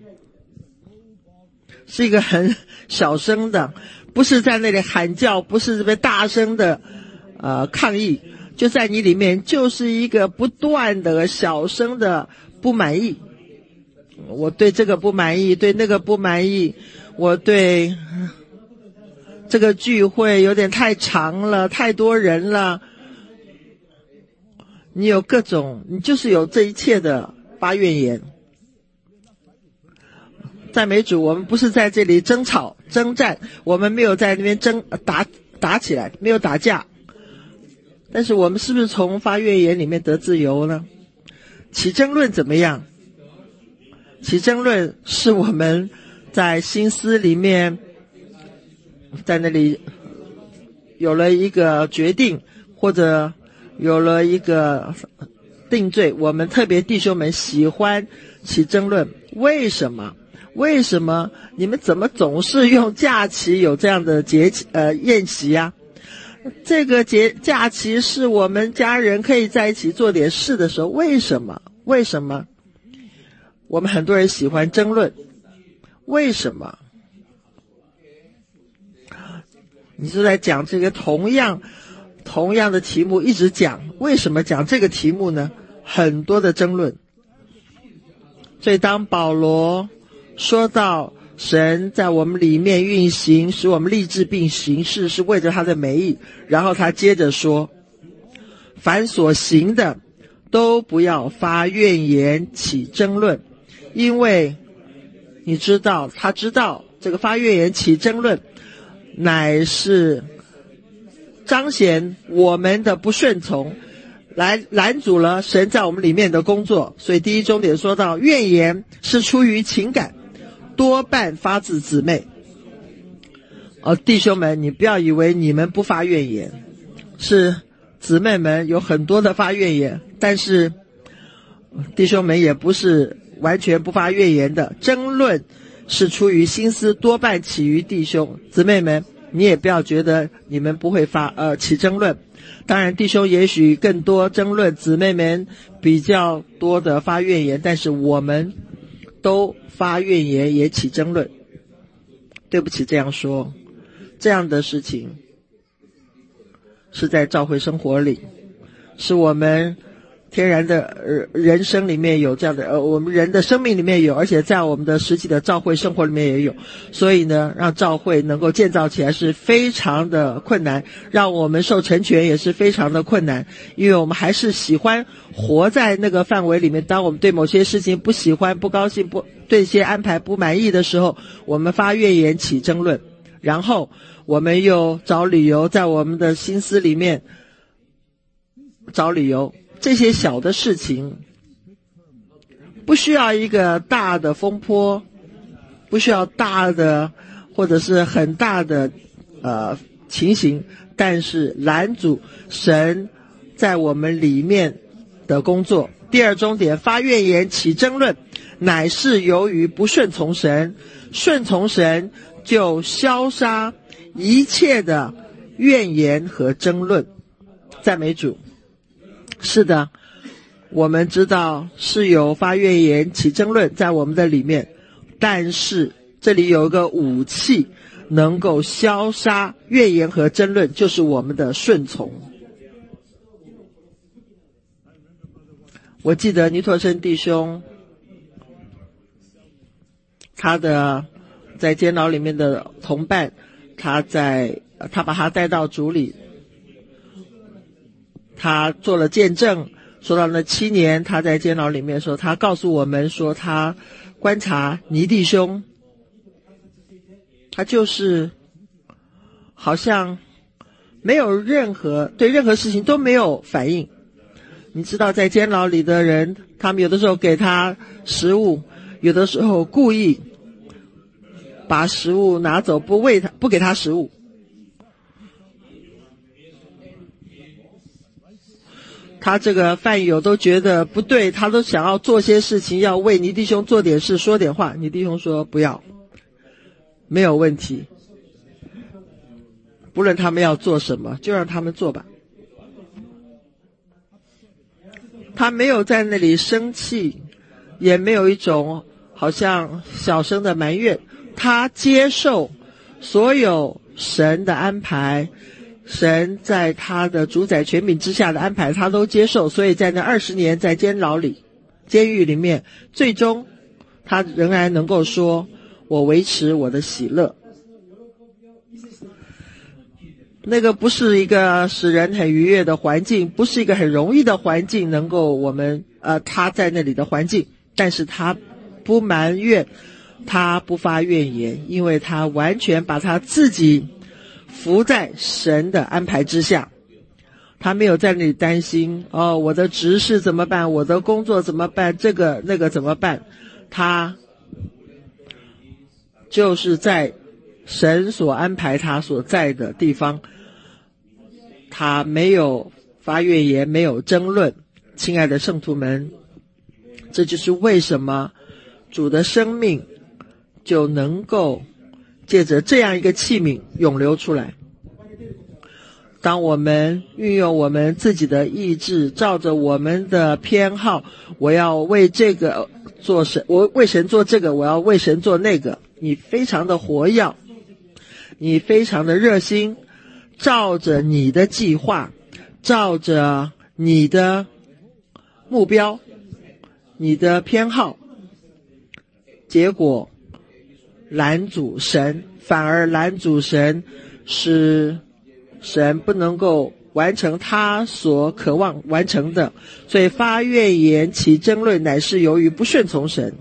是一个很小声的，不是在那里喊叫，不是这边大声的呃抗议，就在你里面就是一个不断的小声的不满意。我对这个不满意，对那个不满意，我对这个聚会有点太长了，太多人了。你有各种，你就是有这一切的发怨言。赞美主，我们不是在这里争吵征战，我们没有在那边争打打起来，没有打架。但是我们是不是从发怨言里面得自由呢？起争论怎么样？起争论是我们在心思里面在那里有了一个决定，或者有了一个定罪。我们特别弟兄们喜欢起争论，为什么？为什么你们怎么总是用假期有这样的节呃宴席啊？这个节假期是我们家人可以在一起做点事的时候，为什么？为什么？我们很多人喜欢争论，为什么？你是在讲这个同样同样的题目一直讲，为什么讲这个题目呢？很多的争论。所以当保罗说到神在我们里面运行，使我们立志并行事，是为着他的美意，然后他接着说，凡所行的都不要发怨言起争论，因为你知道，他知道这个发怨言起争论乃是彰显我们的不顺从，来拦阻了神在我们里面的工作。所以第一重点说到，怨言是出于情感，多半发自姊妹。哦，弟兄们，你不要以为你们不发怨言，是姊妹们有很多的发怨言，但是弟兄们也不是完全不发怨言的。争论是出于心思，多半起于弟兄。姊妹们，你也不要觉得你们不会发呃起争论，当然弟兄也许更多争论，姊妹们比较多的发怨言，但是我们都发怨言也起争论。对不起这样说，这样的事情是在教会生活里，是我们天然的呃人生里面有这样的呃我们人的生命里面有，而且在我们的实际的教会生活里面也有。所以呢，让教会能够建造起来是非常的困难，让我们受成全也是非常的困难，因为我们还是喜欢活在那个范围里面。当我们对某些事情不喜欢、不高兴、不对一些安排不满意的时候，我们发怨言起争论，然后我们又找理由，在我们的心思里面找理由。这些小的事情不需要一个大的风波，不需要大的或者是很大的呃情形，但是拦阻神在我们里面的工作。第二重点，发怨言起争论，乃是由于不顺从神，顺从神就消杀一切的怨言和争论。赞美主。是的，我们知道是有发怨言起争论在我们的里面，但是这里有一个武器能够消杀怨言和争论，就是我们的顺从。我记得尼托生弟兄他的在监牢里面的同伴，他在他把他带到主里，他做了见证，说到那七年他在监牢里面的时候，他告诉我们说，他观察尼弟兄，他就是好像没有任何对任何事情都没有反应。你知道在监牢里的人，他们有的时候给他食物，有的时候故意把食物拿走，不喂他，不给他食物。他这个犯友都觉得不对，他都想要做些事情，要为尼弟兄做点事，说点话。尼弟兄说不要，没有问题，不论他们要做什么，就让他们做吧。他没有在那里生气，也没有一种好像小声的埋怨，他接受所有神的安排，神在他的主宰权柄之下的安排他都接受，所以在那二十年在监牢里监狱里面，最终他仍然能够说我维持我的喜乐。那个不是一个使人很愉悦的环境，不是一个很容易的环境，能够我们呃他在那里的环境，但是他不埋怨，他不发怨言，因为他完全把他自己服在神的安排之下。他没有在那里担心哦，我的职事怎么办，我的工作怎么办，这个那个怎么办，他就是在神所安排他所在的地方，他没有发怨言，没有争论。亲爱的圣徒们，这就是为什么主的生命就能够借着这样一个器皿涌流出来。当我们运用我们自己的意志，照着我们的偏好，我要为这个做神，我为神做这个，我要为神做那个，你非常的活跃，你非常的热心，照着你的计划，照着你的目标，你的偏好，结果拦阻神，反而拦阻神，使神不能够完成他所渴望完成的。所以发怨言起争论，乃是由于不顺从神。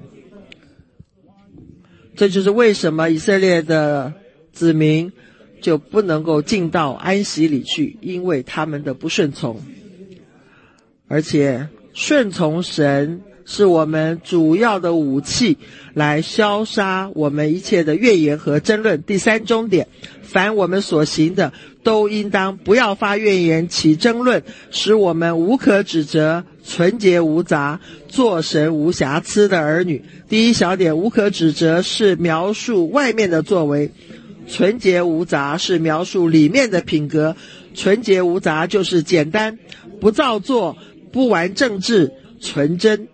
这就是为什么以色列的子民就不能够进到安息里去，因为他们的不顺从。而且顺从神是我们主要的武器，来消杀我们一切的怨言和争论。第三重点，凡我们所行的，都应当不要发怨言起争论，使我们无可指责，纯洁无杂，做神无瑕疵的儿女。第一小点，无可指责是描述外面的作为，纯洁无杂是描述里面的品格。纯洁无杂就是简单，不造作，不玩政治，纯真。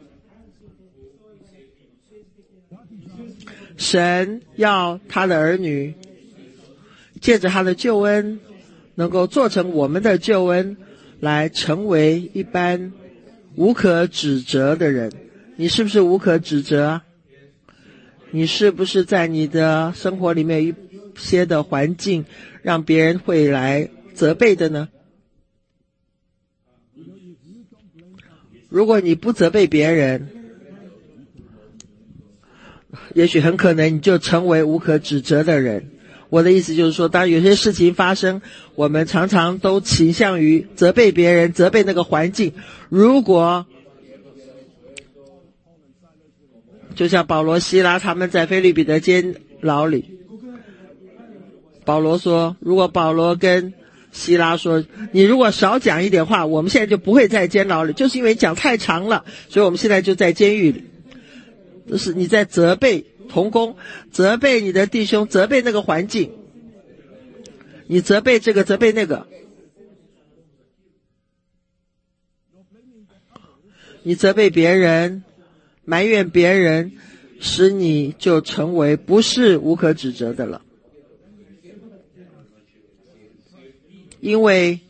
神要他的儿女借着他的救恩，能够做成我们的救恩，来成为一般无可指责的人。你是不是无可指责啊？你是不是在你的生活里面有一些的环境让别人会来责备的呢？如果你不责备别人，也许很可能你就成为无可指责的人。我的意思就是说，当有些事情发生，我们常常都倾向于责备别人，责备那个环境。如果就像保罗、希拉他们在腓立比的监牢里，保罗说，如果保罗跟希拉说，你如果少讲一点话，我们现在就不会在监牢里，就是因为讲太长了，所以我们现在就在监狱里。就是你在责备同工，责备你的弟兄，责备那个环境，你责备这个，责备那个，你责备别人，埋怨别人，使你就成为不是无可指责的了。因为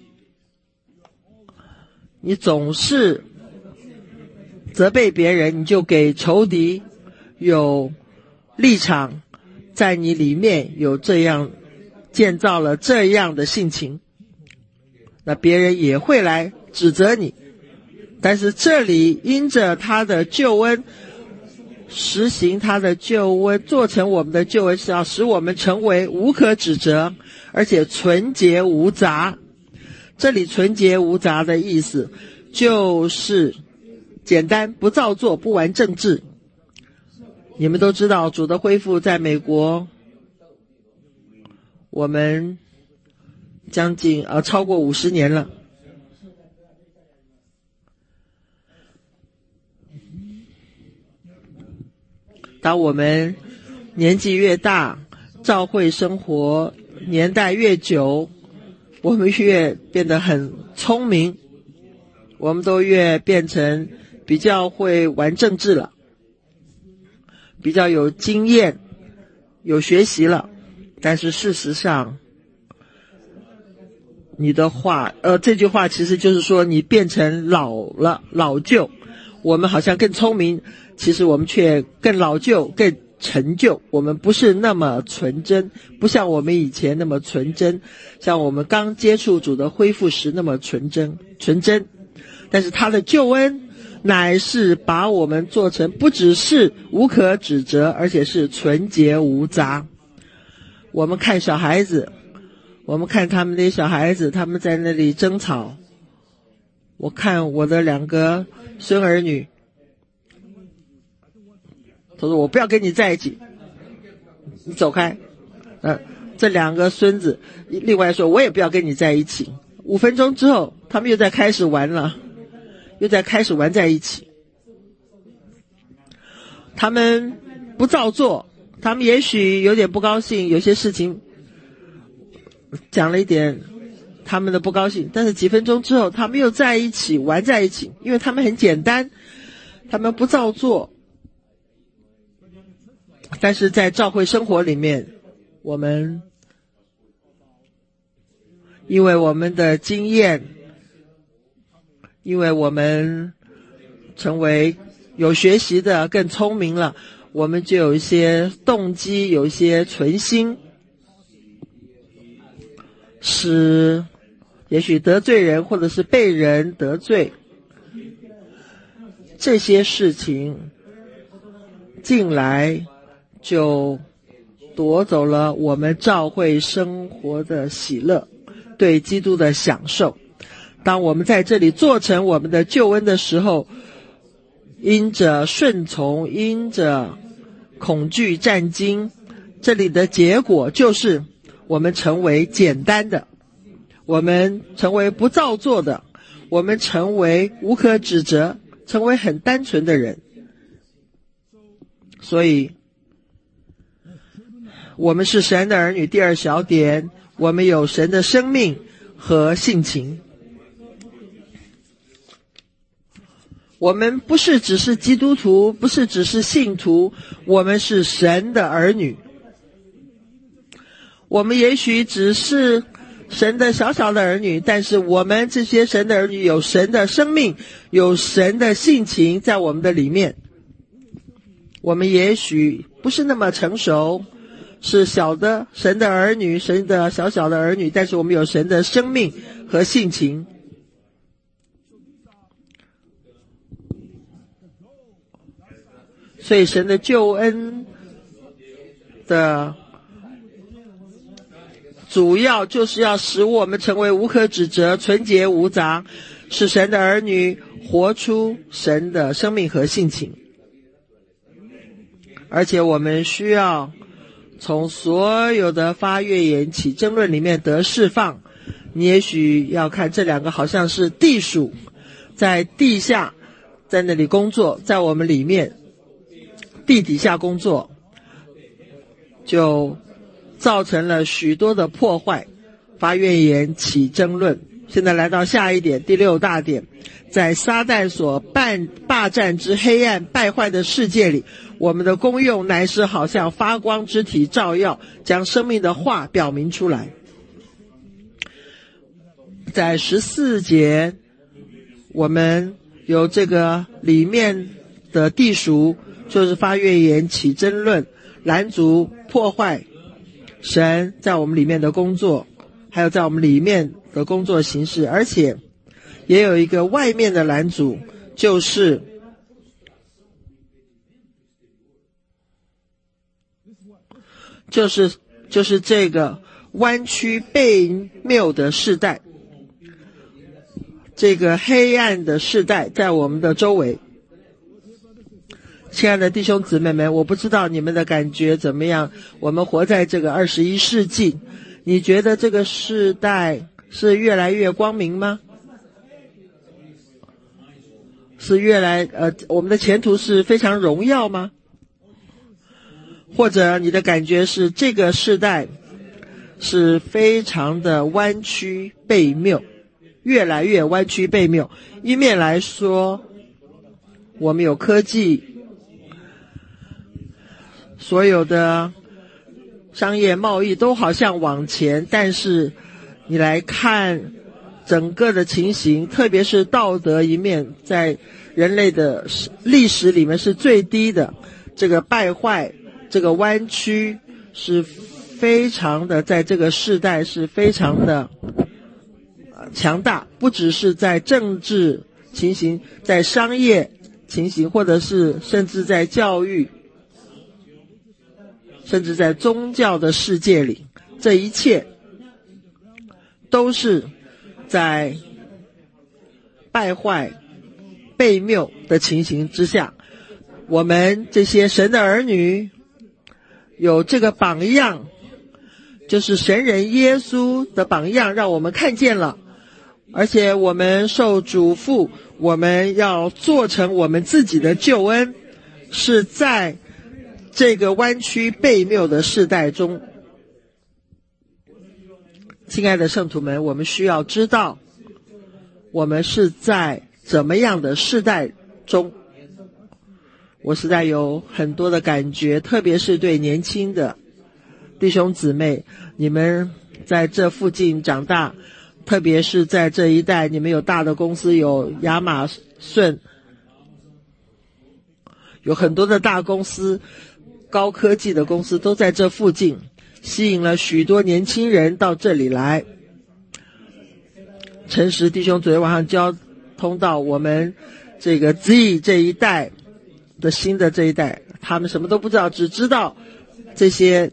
你总是责备别人，你就给仇敌有立场，在你里面有这样建造了这样的性情，那别人也会来指责你。但是这里因着他的救恩，实行他的救恩，做成我们的救恩，是要使我们成为无可指责， 而且纯洁无杂。这里纯洁无杂的意思就是简单，不造作，不玩政治。你们都知道主的恢复在美国，我们将近呃超过五十年了。当我们年纪越大，教会生活年代越久，我们越变得很聪明，我们都越变成比较会玩政治了，比较有经验，有学习了。但是事实上，你的话呃，这句话其实就是说你变成老了，老旧。我们好像更聪明，其实我们却更老旧，更陈旧。我们不是那么纯真，不像我们以前那么纯真，像我们刚接触主的恢复时那么纯真纯真。但是他的救恩乃是把我们做成不只是无可指责，而且是纯洁无杂。我们看小孩子，我们看他们那些小孩子，他们在那里争吵。我看我的两个孙儿女，他说我不要跟你在一起，你走开。呃，这两个孙子另外说我也不要跟你在一起。五分钟之后他们又在开始玩了，又在开始玩在一起。他们不照做，他们也许有点不高兴，有些事情讲了一点他们的不高兴，但是几分钟之后他们又在一起玩在一起，因为他们很简单，他们不照做。但是在教会生活里面，我们因为我们的经验，因为我们成为有学习的，更聪明了，我们就有一些动机，有一些存心，使也许得罪人，或者是被人得罪，这些事情进来就夺走了我们教会生活的喜乐，对基督的享受。当我们在这里做成我们的救恩的时候，因着顺从，因着恐惧战惊，这里的结果就是我们成为简单的，我们成为不造作的，我们成为无可指责，成为很单纯的人。所以我们是神的儿女，第二小点，我们有神的生命和性情。我们不是只是基督徒，不是只是信徒，我们是神的儿女。我们也许只是神的小小的儿女，但是我们这些神的儿女有神的生命，有神的性情在我们的里面。我们也许不是那么成熟，是小的神的儿女，神的小小的儿女，但是我们有神的生命和性情。所以神的救恩的主要就是要使我们成为无可指责，纯洁无杂，使神的儿女活出神的生命和性情。而且我们需要从所有的发怨言起争论里面得释放。你也许要看这两个好像是地鼠在地下，在那里工作，在我们里面地底下工作，就造成了许多的破坏，发怨言起争论。现在来到下一点，第六大点，在撒旦所办霸占之黑暗败坏的世界里，我们的功用乃是好像发光之体照耀，将生命的话表明出来。在十四节，我们有这个里面的地鼠，就是发怨言起争论，拦阻破坏神在我们里面的工作，还有在我们里面的工作形式。而且也有一个外面的拦阻，就是就是就是这个弯曲悖谬的世代，这个黑暗的世代在我们的周围。亲爱的弟兄姊妹们，我不知道你们的感觉怎么样，我们活在这个二十一世纪，你觉得这个世代是越来越光明吗？是越来呃，我们的前途是非常荣耀吗？或者你的感觉是这个世代是非常的弯曲悖谬，越来越弯曲悖谬。一面来说，我们有科技，所有的商业贸易都好像往前，但是你来看整个的情形，特别是道德一面，在人类的历史里面是最低的，这个败坏，这个弯曲是非常的，在这个世代是非常的强大，不只是在政治情形，在商业情形，或者是甚至在教育，甚至在宗教的世界里，这一切都是在败坏悖谬的情形之下，我们这些神的儿女有这个榜样，就是神人耶稣的榜样，让我们看见了，而且我们受嘱咐，我们要做成我们自己的救恩，是在这个弯曲悖谬的世代中。亲爱的圣徒们，我们需要知道我们是在怎么样的世代中。我实在有很多的感觉，特别是对年轻的弟兄姊妹，你们在这附近长大，特别是在这一带，你们有大的公司，有亚马逊，有很多的大公司，高科技的公司都在这附近，吸引了许多年轻人到这里来。诚实弟兄昨天晚上交通到我们这个 Z 这一代的新的这一代，他们什么都不知道，只知道这些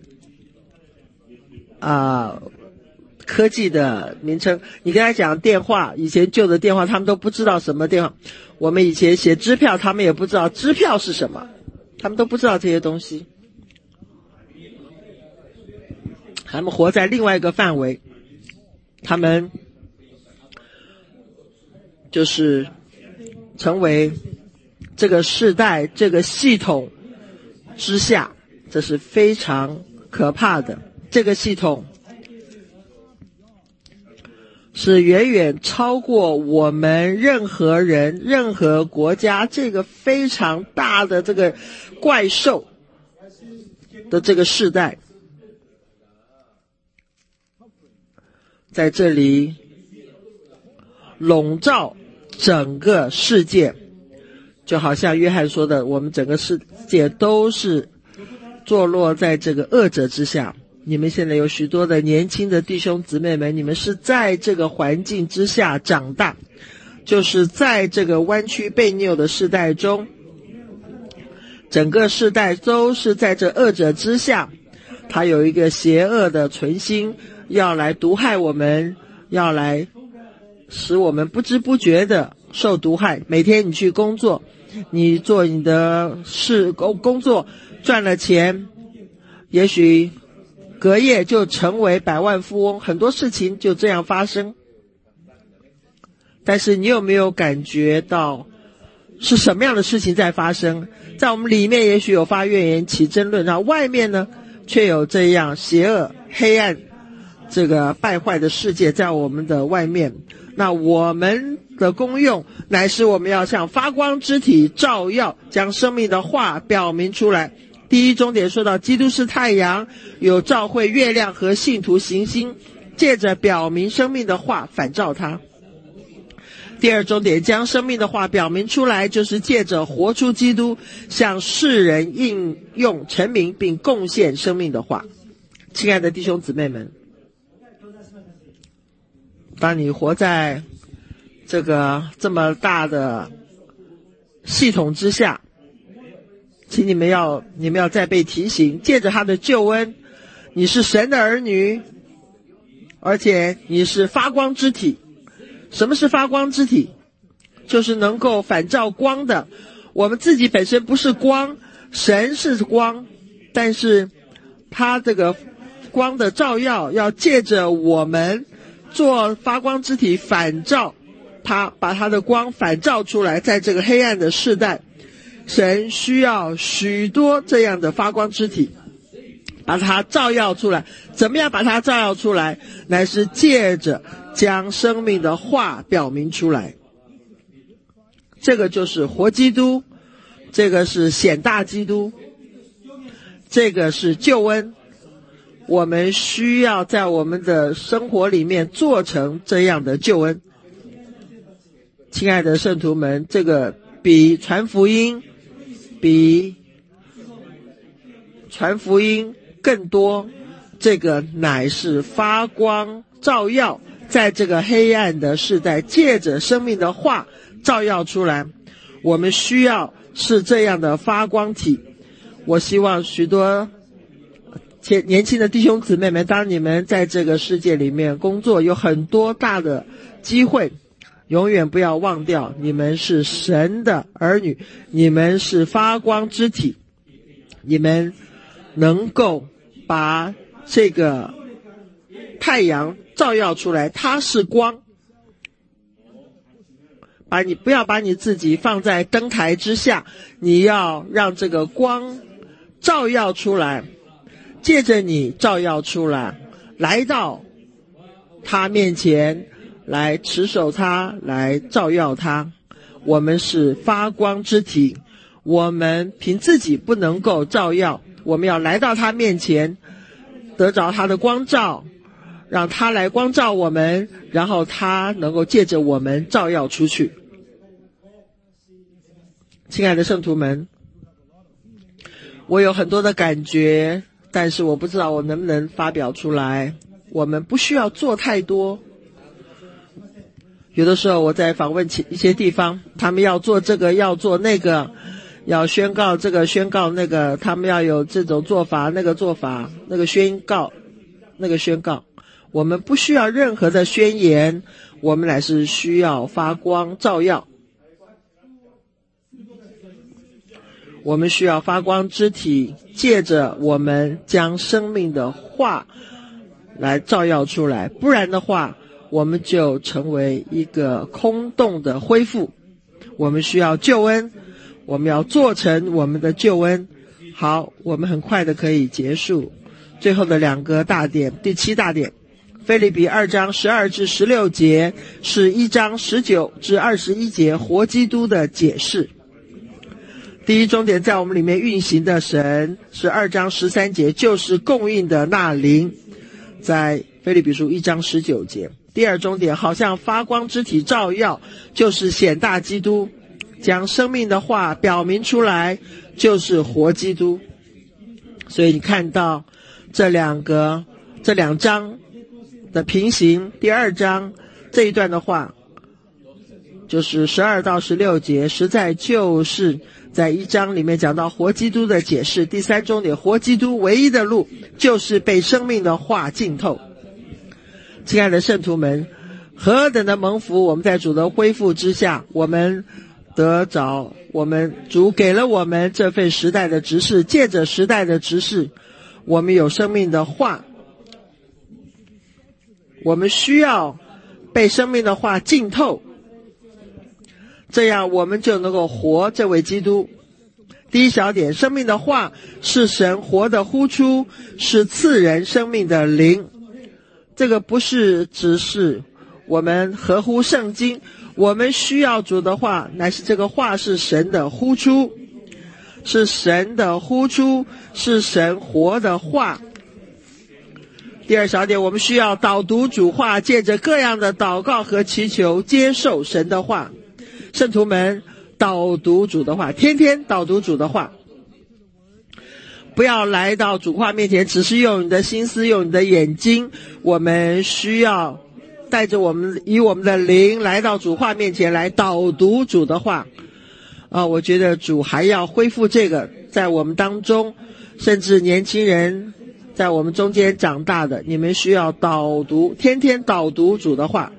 啊、呃、科技的名称。你跟他讲电话，以前旧的电话他们都不知道什么电话，我们以前写支票他们也不知道支票是什么，他们都不知道这些东西，他们活在另外一个范围，他们就是成为这个世代这个系统之下，这是非常可怕的。这个系统是远远超过我们任何人任何国家这个非常大的这个怪兽的这个世代，在这里笼罩整个世界，就好像约翰说的，我们整个世界都是坐落在这个恶者之下。你们现在有许多的年轻的弟兄姊妹们，你们是在这个环境之下长大，就是在这个弯曲悖谬的世代中，整个世代都是在这恶者之下，他有一个邪恶的存心要来毒害我们，要来使我们不知不觉的受毒害。每天你去工作，你做你的事工工作赚了钱，也许隔夜就成为百万富翁，很多事情就这样发生。但是你有没有感觉到是什么样的事情在发生？在我们里面也许有发怨言起争论，然后外面呢却有这样邪恶黑暗这个败坏的世界在我们的外面。那我们的功用乃是我们要像发光之体照耀，将生命的话表明出来。第一重点说到基督是太阳，有照会月亮和信徒行星，借着表明生命的话反照它。第二重点将生命的话表明出来，就是借着活出基督，向世人应用成名并贡献生命的话。亲爱的弟兄姊妹们，当你活在这个这么大的系统之下，请你们要你们要再被提醒，借着他的救恩，你是神的儿女， 而且你是发光之体。什么是发光之体？就是能够反照光的。我们自己本身不是光，神是光，但是他这个光的照耀要借着我们做发光之体，反照他，把他的光反照出来。在这个黑暗的世代，神需要许多这样的发光之体把它照耀出来。怎么样把它照耀出来？乃是借着将生命的话表明出来。这个就是活基督，这个是显大基督，这个是救恩。我们需要在我们的生活里面做成这样的救恩。亲爱的圣徒们，这个比传福音比传福音更多，这个乃是发光照耀，在这个黑暗的世代，借着生命的话照耀出来。我们需要是这样的发光体。我希望许多年轻的弟兄姊妹们，当你们在这个世界里面工作，有很多大的机会，永远不要忘掉，你们是神的儿女，你们是发光之体，你们能够把这个太阳照耀出来，它是光。把你不要把你自己放在灯台之下，你要让这个光照耀出来，借着你照耀出来，来到他面前，来持守他，来照耀他。我们是发光之体，我们凭自己不能够照耀，我们要来到他面前，得着他的光照，让他来光照我们，然后他能够借着我们照耀出去。亲爱的圣徒们，我有很多的感觉，但是我不知道我能不能发表出来。我们不需要做太多。有的时候我在访问一些地方，他们要做这个要做那个，要宣告这个宣告那个，他们要有这种做法那个做法，那个宣告那个宣告。我们不需要任何的宣言，我们乃是需要发光照耀。我们需要发光之体，借着我们将生命的话来照耀出来，不然的话我们就成为一个空洞的恢复。我们需要救恩，我们要做成我们的救恩。好，我们很快的可以结束最后的两个大点。第七大点，腓立比二章十二至十六节是一章十九至二十一节活基督的解释。第一重点，在我们里面运行的神是二章十三节，就是供应的那灵，在腓立比书一章十九节。第二重点，好像发光之体照耀，就是显大基督，将生命的话表明出来，就是活基督。所以你看到这两个这两章的平行，第二章这一段的话就是十二到十六节，实在就是在一章里面讲到活基督的解释。第三重点，活基督唯一的路就是被生命的话浸透。亲爱的圣徒们，何等的蒙福，我们在主的恢复之下，我们得着我们主给了我们这份时代的执事，借着时代的执事，我们有生命的话，我们需要被生命的话浸透，这样我们就能够活这位基督。第一小点，生命的话是神活的呼出，是赐人生命的灵。这个不是只是我们合乎圣经，我们需要主的话，乃是这个话是神的呼出，是神的呼出，是神活的话。第二小点，我们需要导读主话，借着各样的祷告和祈求接受神的话。圣徒们，导读主的话，天天导读主的话，不要来到主话面前只是用你的心思，用你的眼睛。我们需要带着我们以我们的灵来到主话面前，来导读主的话啊，我觉得主还要恢复这个在我们当中，甚至年轻人在我们中间长大的，你们需要导读，天天导读主的话。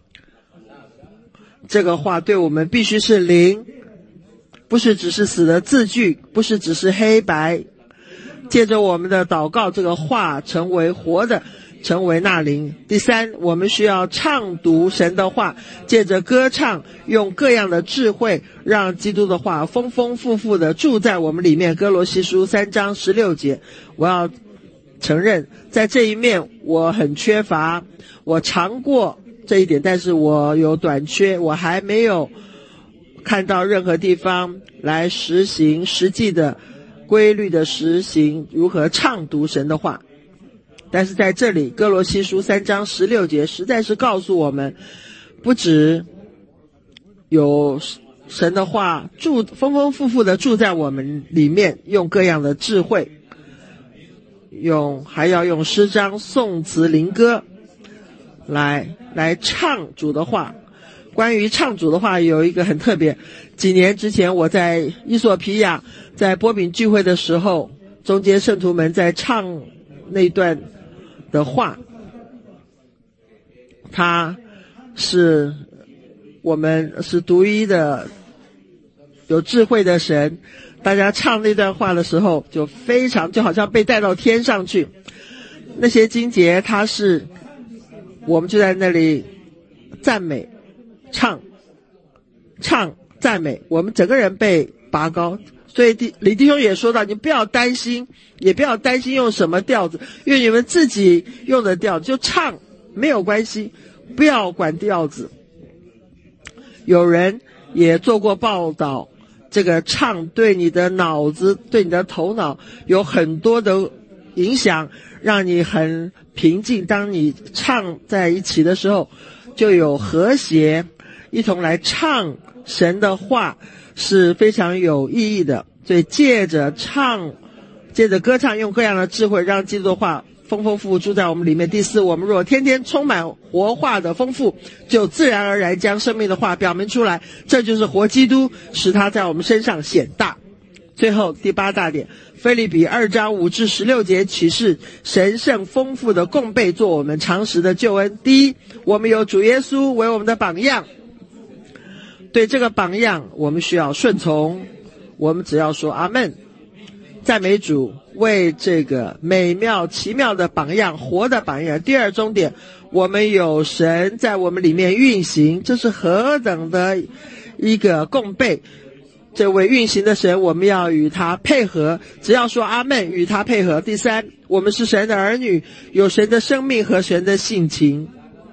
这个话对我们必须是灵，不是只是死的字句，不是只是黑白。借着我们的祷告，这个话成为活的，成为那灵。第三，我们需要唱读神的话，借着歌唱，用各样的智慧，让基督的话丰丰富富的住在我们里面。哥罗西书三章十六节，我要承认在这一面我很缺乏，我尝过这一点，但是我有短缺，我还没有看到任何地方来实行实际的规律的实行如何唱读神的话。但是在这里哥罗西书三章十六节实在是告诉我们，不只有神的话住丰丰富富的住在我们里面，用各样的智慧，用还要用诗章颂词灵歌来来唱主的话。关于唱主的话有一个很特别，几年之前我在伊索比亚在波饼聚会的时候，中间圣徒们在唱那段的话，他是我们是独一的有智慧的神，大家唱那段话的时候就非常就好像被带到天上去。那些经节它是我们就在那里赞美唱唱赞美，我们整个人被拔高。所以李弟兄也说到，你不要担心，也不要担心用什么调子，因为你们自己用的调就唱没有关系，不要管调子。有人也做过报道，这个唱对你的脑子对你的头脑有很多的影响，让你很平静。当你唱在一起的时候就有和谐，一同来唱神的话是非常有意义的。所以借着唱借着歌唱，用各样的智慧让基督的话丰丰富富住在我们里面。第四，我们若天天充满活话的丰富，就自然而然将生命的话表明出来，这就是活基督，使他在我们身上显大。最后第八大点，腓立比二章五至十六节启示神圣丰富的供备做我们常识的救恩。第一，我们有主耶稣为我们的榜样，对这个榜样我们需要顺从，我们只要说阿们，赞美主为这个美妙奇妙的榜样，活的榜样。第二重点，我们有神在我们里面运行，这是何等的一个供备。这位运行的神我们要与他配合，只要说阿们，与他配合。第三，我们是神的儿女，有神的生命和神的性情，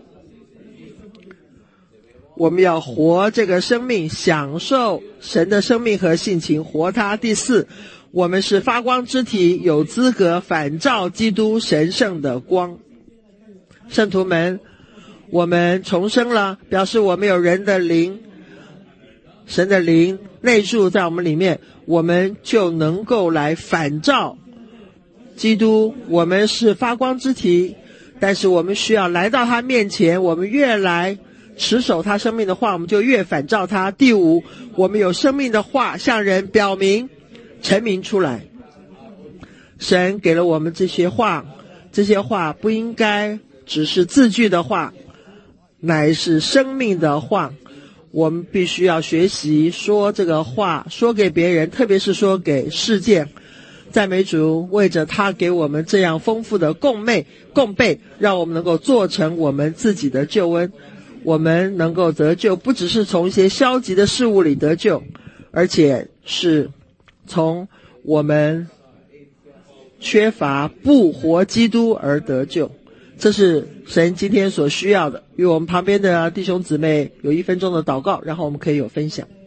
我们要活这个生命，享受神的生命和性情，活它。第四，我们是发光之体，有资格反照基督神圣的光。圣徒们，我们重生了，表示我们有人的灵，神的灵内住在我们里面，我们就能够来反照基督。我们是发光之体，但是我们需要来到他面前，我们越来持守他生命的话，我们就越反照他。第五，我们有生命的话向人表明陈明出来。神给了我们这些话，这些话不应该只是字句的话，乃是生命的话。我们必须要学习说这个话，说给别人，特别是说给世界。赞美主，为着他给我们这样丰富的供备供备，让我们能够做成我们自己的救恩。我们能够得救，不只是从一些消极的事物里得救，而且是从我们缺乏不活基督而得救。这是神今天所需要的。与我们旁边的弟兄姊妹有一分钟的祷告，然后我们可以有分享。